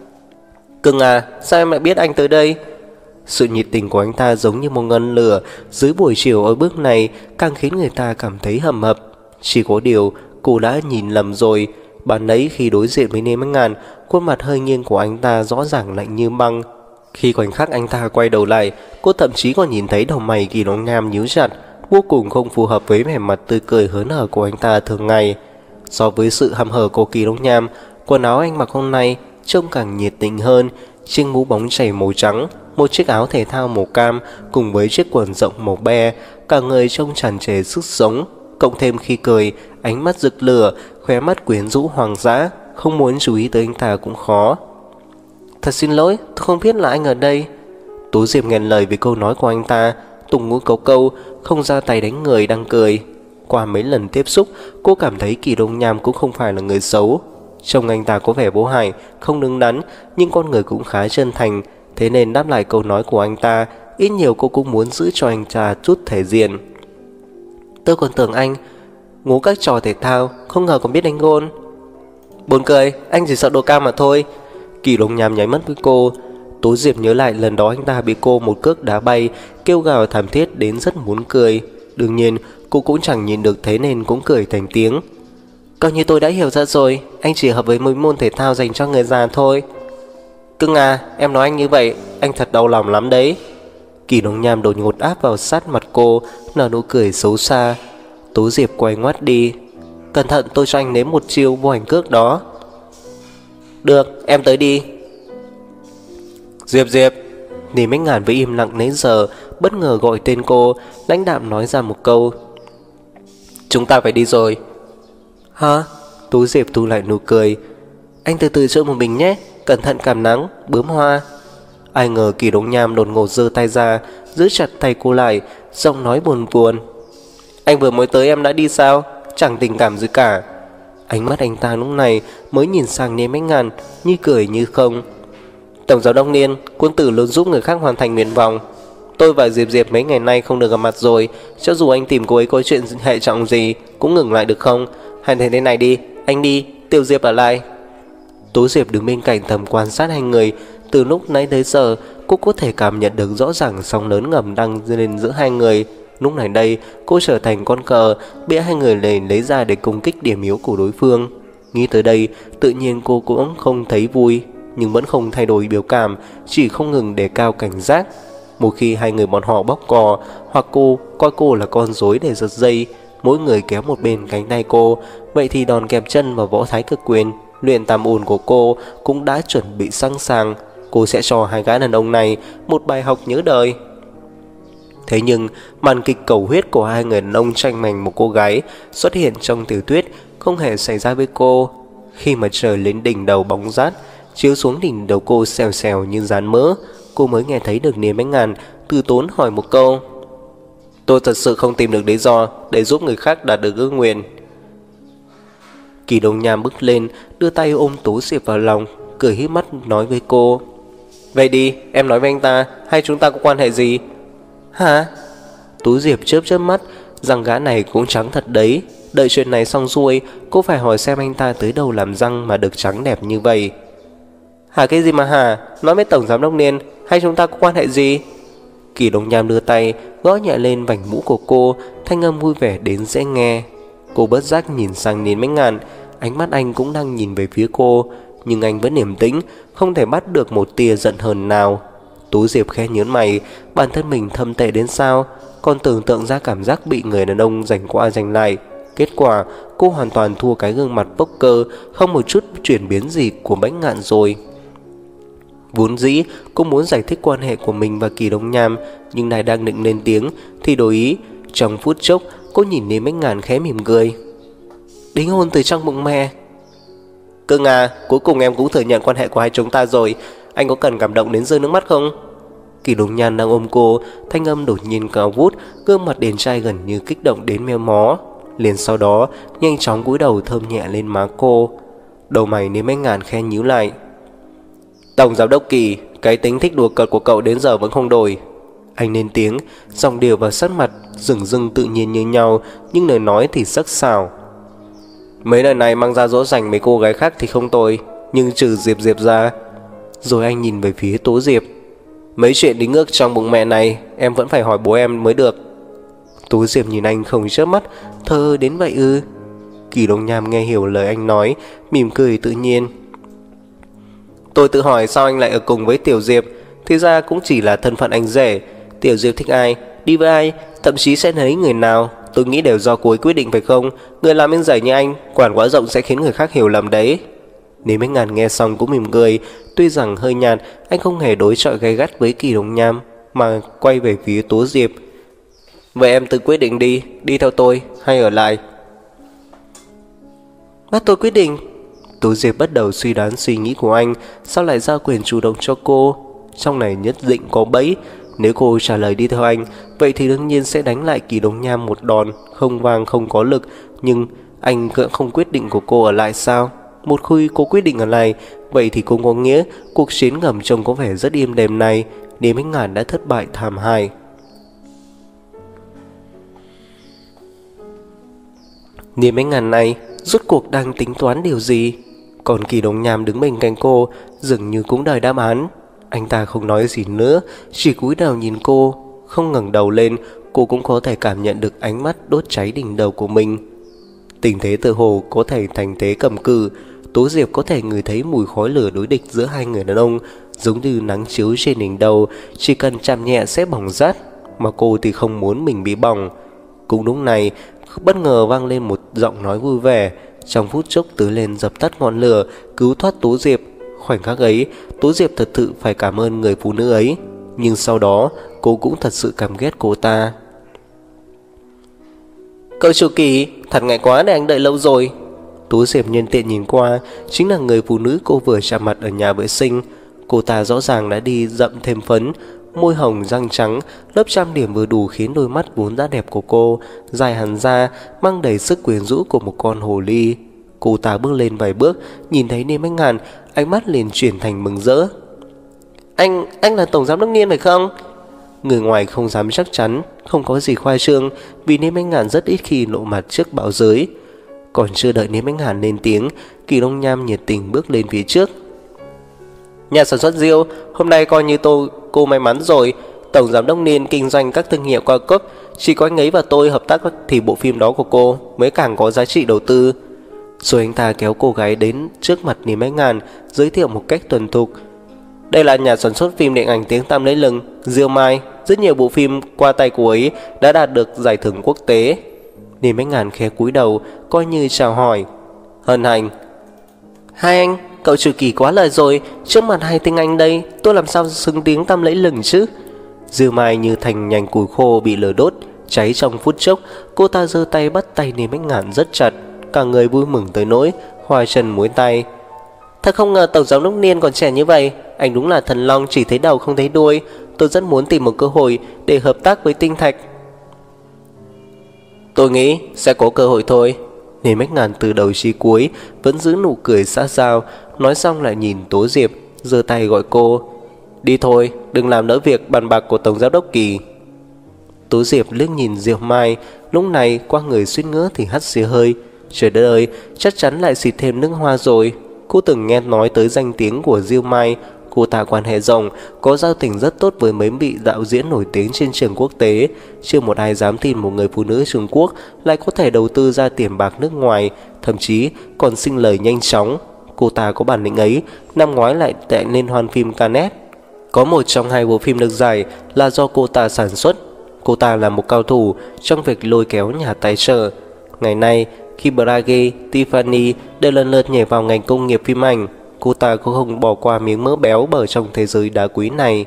Cưng à, sao em lại biết anh tới đây? Sự nhiệt tình của anh ta giống như một ngọn lửa dưới buổi chiều ở bước này, càng khiến người ta cảm thấy hầm hập. Chỉ có điều cô đã nhìn lầm rồi. Bạn ấy khi đối diện với Niêm Bách Ngàn, khuôn mặt hơi nghiêng của anh ta rõ ràng lạnh như băng. Khi khoảnh khắc anh ta quay đầu lại, cô thậm chí còn nhìn thấy đầu mày Kỳ Đông Nham nhíu chặt, vô cùng không phù hợp với vẻ mặt tươi cười hớn hở của anh ta thường ngày. So với sự hăm hở của Kỳ Đông Nham, quần áo anh mặc hôm nay trông càng nhiệt tình hơn. Chiếc mũ bóng chảy màu trắng, một chiếc áo thể thao màu cam cùng với chiếc quần rộng màu be, cả người trông tràn trề sức sống. Cộng thêm khi cười, ánh mắt rực lửa, khóe mắt quyến rũ hoang dã, không muốn chú ý tới anh ta cũng khó. Thật xin lỗi, tôi không biết là anh ở đây. Tố Diệp nghẹn lời vì câu nói của anh ta, tùng ngũ cấu câu, không ra tay đánh người đang cười. Qua mấy lần tiếp xúc, cô cảm thấy Kỳ Đông Nham cũng không phải là người xấu. Trông anh ta có vẻ bố hài, không đứng đắn, nhưng con người cũng khá chân thành. Thế nên đáp lại câu nói của anh ta, ít nhiều cô cũng muốn giữ cho anh ta chút thể diện. Tôi còn tưởng anh ngố các trò thể thao, không ngờ còn biết đánh gôn. Buồn cười, anh chỉ sợ độ cao mà thôi. Kỳ Đông Nham nháy mắt với cô. Tố Diệp nhớ lại lần đó anh ta bị cô một cước đá bay, kêu gào thảm thiết đến rất muốn cười. Đương nhiên cô cũng chẳng nhìn được, thế nên cũng cười thành tiếng. Coi như tôi đã hiểu ra rồi, anh chỉ hợp với một môn thể thao dành cho người già thôi. Cưng à, em nói anh như vậy, anh thật đau lòng lắm đấy. Kỳ Đông Nham đột ngột áp vào sát mặt cô, nở nụ cười xấu xa. Tố Diệp quay ngoắt đi. Cẩn thận, tôi cho anh nếm một chiêu vô ảnh cước đó. Được, em tới đi. Diệp Diệp. Niêm Bách Ngàn với im lặng nãy giờ bất ngờ gọi tên cô, lãnh đạm nói ra một câu. Chúng ta phải đi rồi. Hả? Tố Diệp thu lại nụ cười. Anh từ từ chơi một mình nhé, cẩn thận cảm nắng, bướm hoa. Ai ngờ Kỳ Đông Nham đột ngột giơ tay ra, giữ chặt tay cô lại, giọng nói buồn buồn. Anh vừa mới tới em đã đi sao? Chẳng tình cảm gì cả. Ánh mắt anh ta lúc này mới nhìn sang Niêm Bách Ngàn, như cười như không. Tổng giám đốc Niên, quân tử luôn giúp người khác hoàn thành nguyện vọng. Tôi và Diệp Diệp mấy ngày nay không được gặp mặt rồi, cho dù anh tìm cô ấy có chuyện hệ trọng gì cũng ngừng lại được không? Hay thế thế này đi, anh đi, Tiểu Diệp ở lại. Tố Diệp đứng bên cạnh thầm quan sát hai người. Từ lúc nãy tới giờ cô có thể cảm nhận được rõ ràng sóng lớn ngầm đang lên giữa hai người. Lúc này đây, cô trở thành con cờ bị hai người này lấy ra để công kích điểm yếu của đối phương. Nghĩ tới đây, tự nhiên cô cũng không thấy vui, nhưng vẫn không thay đổi biểu cảm, chỉ không ngừng đề cao cảnh giác. Một khi hai người bọn họ bóc cò, hoặc cô coi cô là con rối để giật dây, mỗi người kéo một bên cánh tay cô, vậy thì đòn kẹp chân và võ thái cực quyền, luyện tam ôn của cô cũng đã chuẩn bị sẵn sàng. Cô sẽ cho hai gã đàn ông này một bài học nhớ đời. Thế nhưng màn kịch cầu huyết của hai người đàn ông tranh giành một cô gái xuất hiện trong tiểu thuyết không hề xảy ra với cô. Khi mà trời lên đỉnh đầu bóng rát chiếu xuống đỉnh đầu cô xèo xèo như dán mỡ, cô mới nghe thấy được Niềm Ánh Ngàn từ tốn hỏi một câu: tôi thật sự không tìm được lý do để giúp người khác đạt được ước nguyện. Kỳ Đông Nham bước lên, đưa tay ôm Tố Diệp vào lòng, cười híp mắt nói với cô: vậy đi, em nói với anh ta, hay chúng ta có quan hệ gì? Hả? Tú Diệp chớp chớp mắt, răng gã này cũng trắng thật đấy. Đợi chuyện này xong xuôi, cô phải hỏi xem anh ta tới đâu làm răng mà được trắng đẹp như vậy. Hả cái gì mà hả? Nói với Tổng Giám Đốc Niên, hay chúng ta có quan hệ gì? Kỳ Đông Nham đưa tay gõ nhẹ lên vành mũ của cô, thanh âm vui vẻ đến dễ nghe. Cô bất giác nhìn sang Niên Ánh Ngàn, ánh mắt anh cũng đang nhìn về phía cô, nhưng anh vẫn điềm tĩnh, không thể bắt được một tia giận hờn nào. Tú Diệp khẽ nhớn mày, bản thân mình thâm tệ đến sao, còn tưởng tượng ra cảm giác bị người đàn ông giành qua giành lại. Kết quả cô hoàn toàn thua cái gương mặt poker không một chút chuyển biến gì của Bách Ngạn rồi. Vốn dĩ cô muốn giải thích quan hệ của mình và Kỳ Đông Nham, nhưng này đang định lên tiếng thì đổi ý. Trong phút chốc cô nhìn Niềm Ánh Ngàn khẽ mỉm cười: đính hôn từ trong bụng mẹ. Cưng à, cuối cùng em cũng thừa nhận quan hệ của hai chúng ta rồi. Anh có cần cảm động đến rơi nước mắt không? Kỳ Đông Nhan đang ôm cô, thanh âm đột nhiên cao vút, gương mặt điển trai gần như kích động đến meo mó. Liền sau đó nhanh chóng cúi đầu thơm nhẹ lên má cô. Đầu mày Niềm Ánh Ngàn khe nhíu lại: Tổng Giám Đốc Kỳ, cái tính thích đùa cợt của cậu đến giờ vẫn không đổi. Anh lên tiếng, giọng điệu và sắc mặt dửng dưng tự nhiên như nhau, nhưng lời nói thì sắc sảo. Mấy lời này mang ra dỗ dành mấy cô gái khác thì không tồi, nhưng trừ Diệp Diệp ra. Rồi anh nhìn về phía Tố Diệp: mấy chuyện đính ước trong bụng mẹ này em vẫn phải hỏi bố em mới được. Tố Diệp nhìn anh không chớp mắt: thơ đến vậy ư? Kỳ Đông Nham nghe hiểu lời anh nói, mỉm cười tự nhiên: tôi tự hỏi sao anh lại ở cùng với Tiểu Diệp, thì ra cũng chỉ là thân phận anh rể. Tiểu Diệp thích ai, đi với ai, thậm chí sẽ lấy người nào, tôi nghĩ đều do cô ấy quyết định phải không? Người làm anh rể như anh, quản quá rộng sẽ khiến người khác hiểu lầm đấy. Niềm Ánh Ngàn nghe xong cũng mỉm cười, tuy rằng hơi nhạt, anh không hề đối chọi gay gắt với Kỳ Đông Nham, mà quay về phía Tố Diệp: vậy em tự quyết định đi, đi theo tôi hay ở lại? Bắt tôi quyết định. Tố Diệp bắt đầu suy đoán suy nghĩ của anh, sao lại giao quyền chủ động cho cô? Trong này nhất định có bẫy. Nếu cô trả lời đi theo anh, vậy thì đương nhiên sẽ đánh lại Kỳ Đông Nham một đòn không vang không có lực. Nhưng anh vẫn không quyết định của cô ở lại sao? Một khi cô quyết định ở lại, vậy thì cũng có nghĩa cuộc chiến ngầm trông có vẻ rất êm đềm này Niềm Ánh Ngàn đã thất bại thảm hại. Niềm Ánh Ngàn này rốt cuộc đang tính toán điều gì? Còn Kỳ Đông Nham đứng bên cạnh cô dường như cũng đợi đáp án. Anh ta không nói gì nữa, chỉ cúi đầu nhìn cô, không ngẩng đầu lên. Cô cũng có thể cảm nhận được ánh mắt đốt cháy đỉnh đầu của mình. Tình thế tự hồ có thể thành thế cầm cự. Tố Diệp có thể ngửi thấy mùi khói lửa đối địch giữa hai người đàn ông, giống như nắng chiếu trên đỉnh đầu, chỉ cần chạm nhẹ sẽ bỏng rát, mà cô thì không muốn mình bị bỏng. Cũng đúng này, bất ngờ vang lên một giọng nói vui vẻ, trong phút chốc tưới lên dập tắt ngọn lửa, cứu thoát Tố Diệp. Khoảnh khắc ấy, Tố Diệp thật sự phải cảm ơn người phụ nữ ấy, nhưng sau đó cô cũng thật sự căm ghét cô ta. Cậu chủ Kỳ, thật ngại quá để anh đợi lâu rồi. Tố Diệp nhân tiện nhìn qua, chính là người phụ nữ cô vừa chạm mặt ở nhà vệ sinh. Cô ta rõ ràng đã đi dậm thêm phấn, môi hồng răng trắng, lớp trang điểm vừa đủ khiến đôi mắt vốn đã đẹp của cô dài hẳn ra, mang đầy sức quyến rũ của một con hồ ly. Cô ta bước lên vài bước, nhìn thấy Niềm Ánh Ngàn, ánh mắt liền chuyển thành mừng rỡ. Anh, anh là Tổng Giám Đốc Niên phải không? Người ngoài không dám chắc chắn, không có gì khoa trương, vì Niềm Ánh Ngàn rất ít khi lộ mặt trước báo giới. Còn chưa đợi Niềm Ánh Ngàn lên tiếng, Kỳ Đông Nham nhiệt tình bước lên phía trước. Nhà sản xuất Diêu, hôm nay coi như tôi cô may mắn rồi. Tổng giám đốc Niên kinh doanh các thương hiệu cao cấp, chỉ có anh ấy và tôi hợp tác thì bộ phim đó của cô mới càng có giá trị đầu tư. Rồi anh ta kéo cô gái đến trước mặt Lý Bách Ngàn, giới thiệu một cách thuần thục. Đây là nhà sản xuất phim điện ảnh tiếng tăm lẫy lừng, Diêu Mai. Rất nhiều bộ phim qua tay cô ấy đã đạt được giải thưởng quốc tế. Lý Bách Ngàn khẽ cúi đầu, coi như chào hỏi. Hân hạnh. Hai anh, cậu Trừ Kỳ quá lời rồi. Trước mặt hai tinh anh đây, tôi làm sao xứng tiếng tăm lẫy lừng chứ? Diêu Mai như thành nhành củi khô bị lửa đốt, cháy trong phút chốc. Cô ta giơ tay bắt tay Lý Bách Ngàn rất chặt, cả người vui mừng tới nỗi hoa chân múa tay. Thật không ngờ tổng giám đốc Niên còn trẻ như vậy. Anh đúng là thần long chỉ thấy đầu không thấy đuôi. Tôi rất muốn tìm một cơ hội để hợp tác với Tinh Thạch. Tôi nghĩ sẽ có cơ hội thôi. Lý Bách Ngàn từ đầu chí cuối vẫn giữ nụ cười xã giao, nói xong lại nhìn Tố Diệp, giơ tay gọi cô. Đi thôi, đừng làm lỡ việc bàn bạc của tổng giám đốc Kỳ. Tố Diệp liếc nhìn Diệp Mai, lúc này qua người suýt ngứa thì hắt xì hơi. Trời đất ơi, chắc chắn lại xịt thêm nước hoa rồi. Cô từng nghe nói tới danh tiếng của Diêu Mai. Cô ta quan hệ rộng, có giao tình rất tốt với mấy vị đạo diễn nổi tiếng trên trường quốc tế. Chưa một ai dám tin một người phụ nữ Trung Quốc lại có thể đầu tư ra tiền bạc nước ngoài, thậm chí còn sinh lời nhanh chóng. Cô ta có bản lĩnh ấy, năm ngoái lại tại liên hoan phim Cannes. Có một trong hai bộ phim được giải là do cô ta sản xuất. Cô ta là một cao thủ trong việc lôi kéo nhà tài trợ. Ngày nay, khi Brage, Tiffany đều lần lượt nhảy vào ngành công nghiệp phim ảnh, cô ta cũng không bỏ qua miếng mỡ béo bở trong thế giới đá quý này.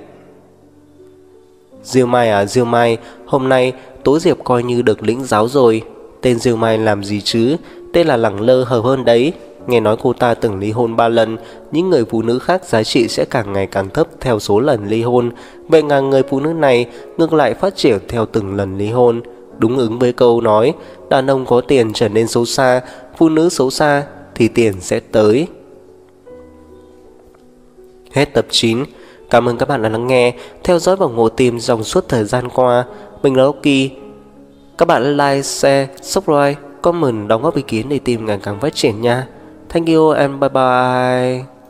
Diêu Mai à Diêu Mai, hôm nay Tố Diệp coi như được lĩnh giáo rồi. Tên Diêu Mai làm gì chứ, tên là lẳng lơ hờ hơn đấy. Nghe nói cô ta từng ly hôn ba lần, những người phụ nữ khác giá trị sẽ càng ngày càng thấp theo số lần ly hôn. Vậy mà người phụ nữ này ngược lại phát triển theo từng lần ly hôn. Đúng ứng với câu nói, đàn ông có tiền trở nên xấu xa, phụ nữ xấu xa thì tiền sẽ tới. Hết tập chín. Cảm ơn các bạn đã lắng nghe, theo dõi và ủng hộ team trong suốt thời gian qua. Mình là Loki. Các bạn like, share, subscribe, comment, đóng góp ý kiến để team ngày càng phát triển nha. Thank you and bye bye.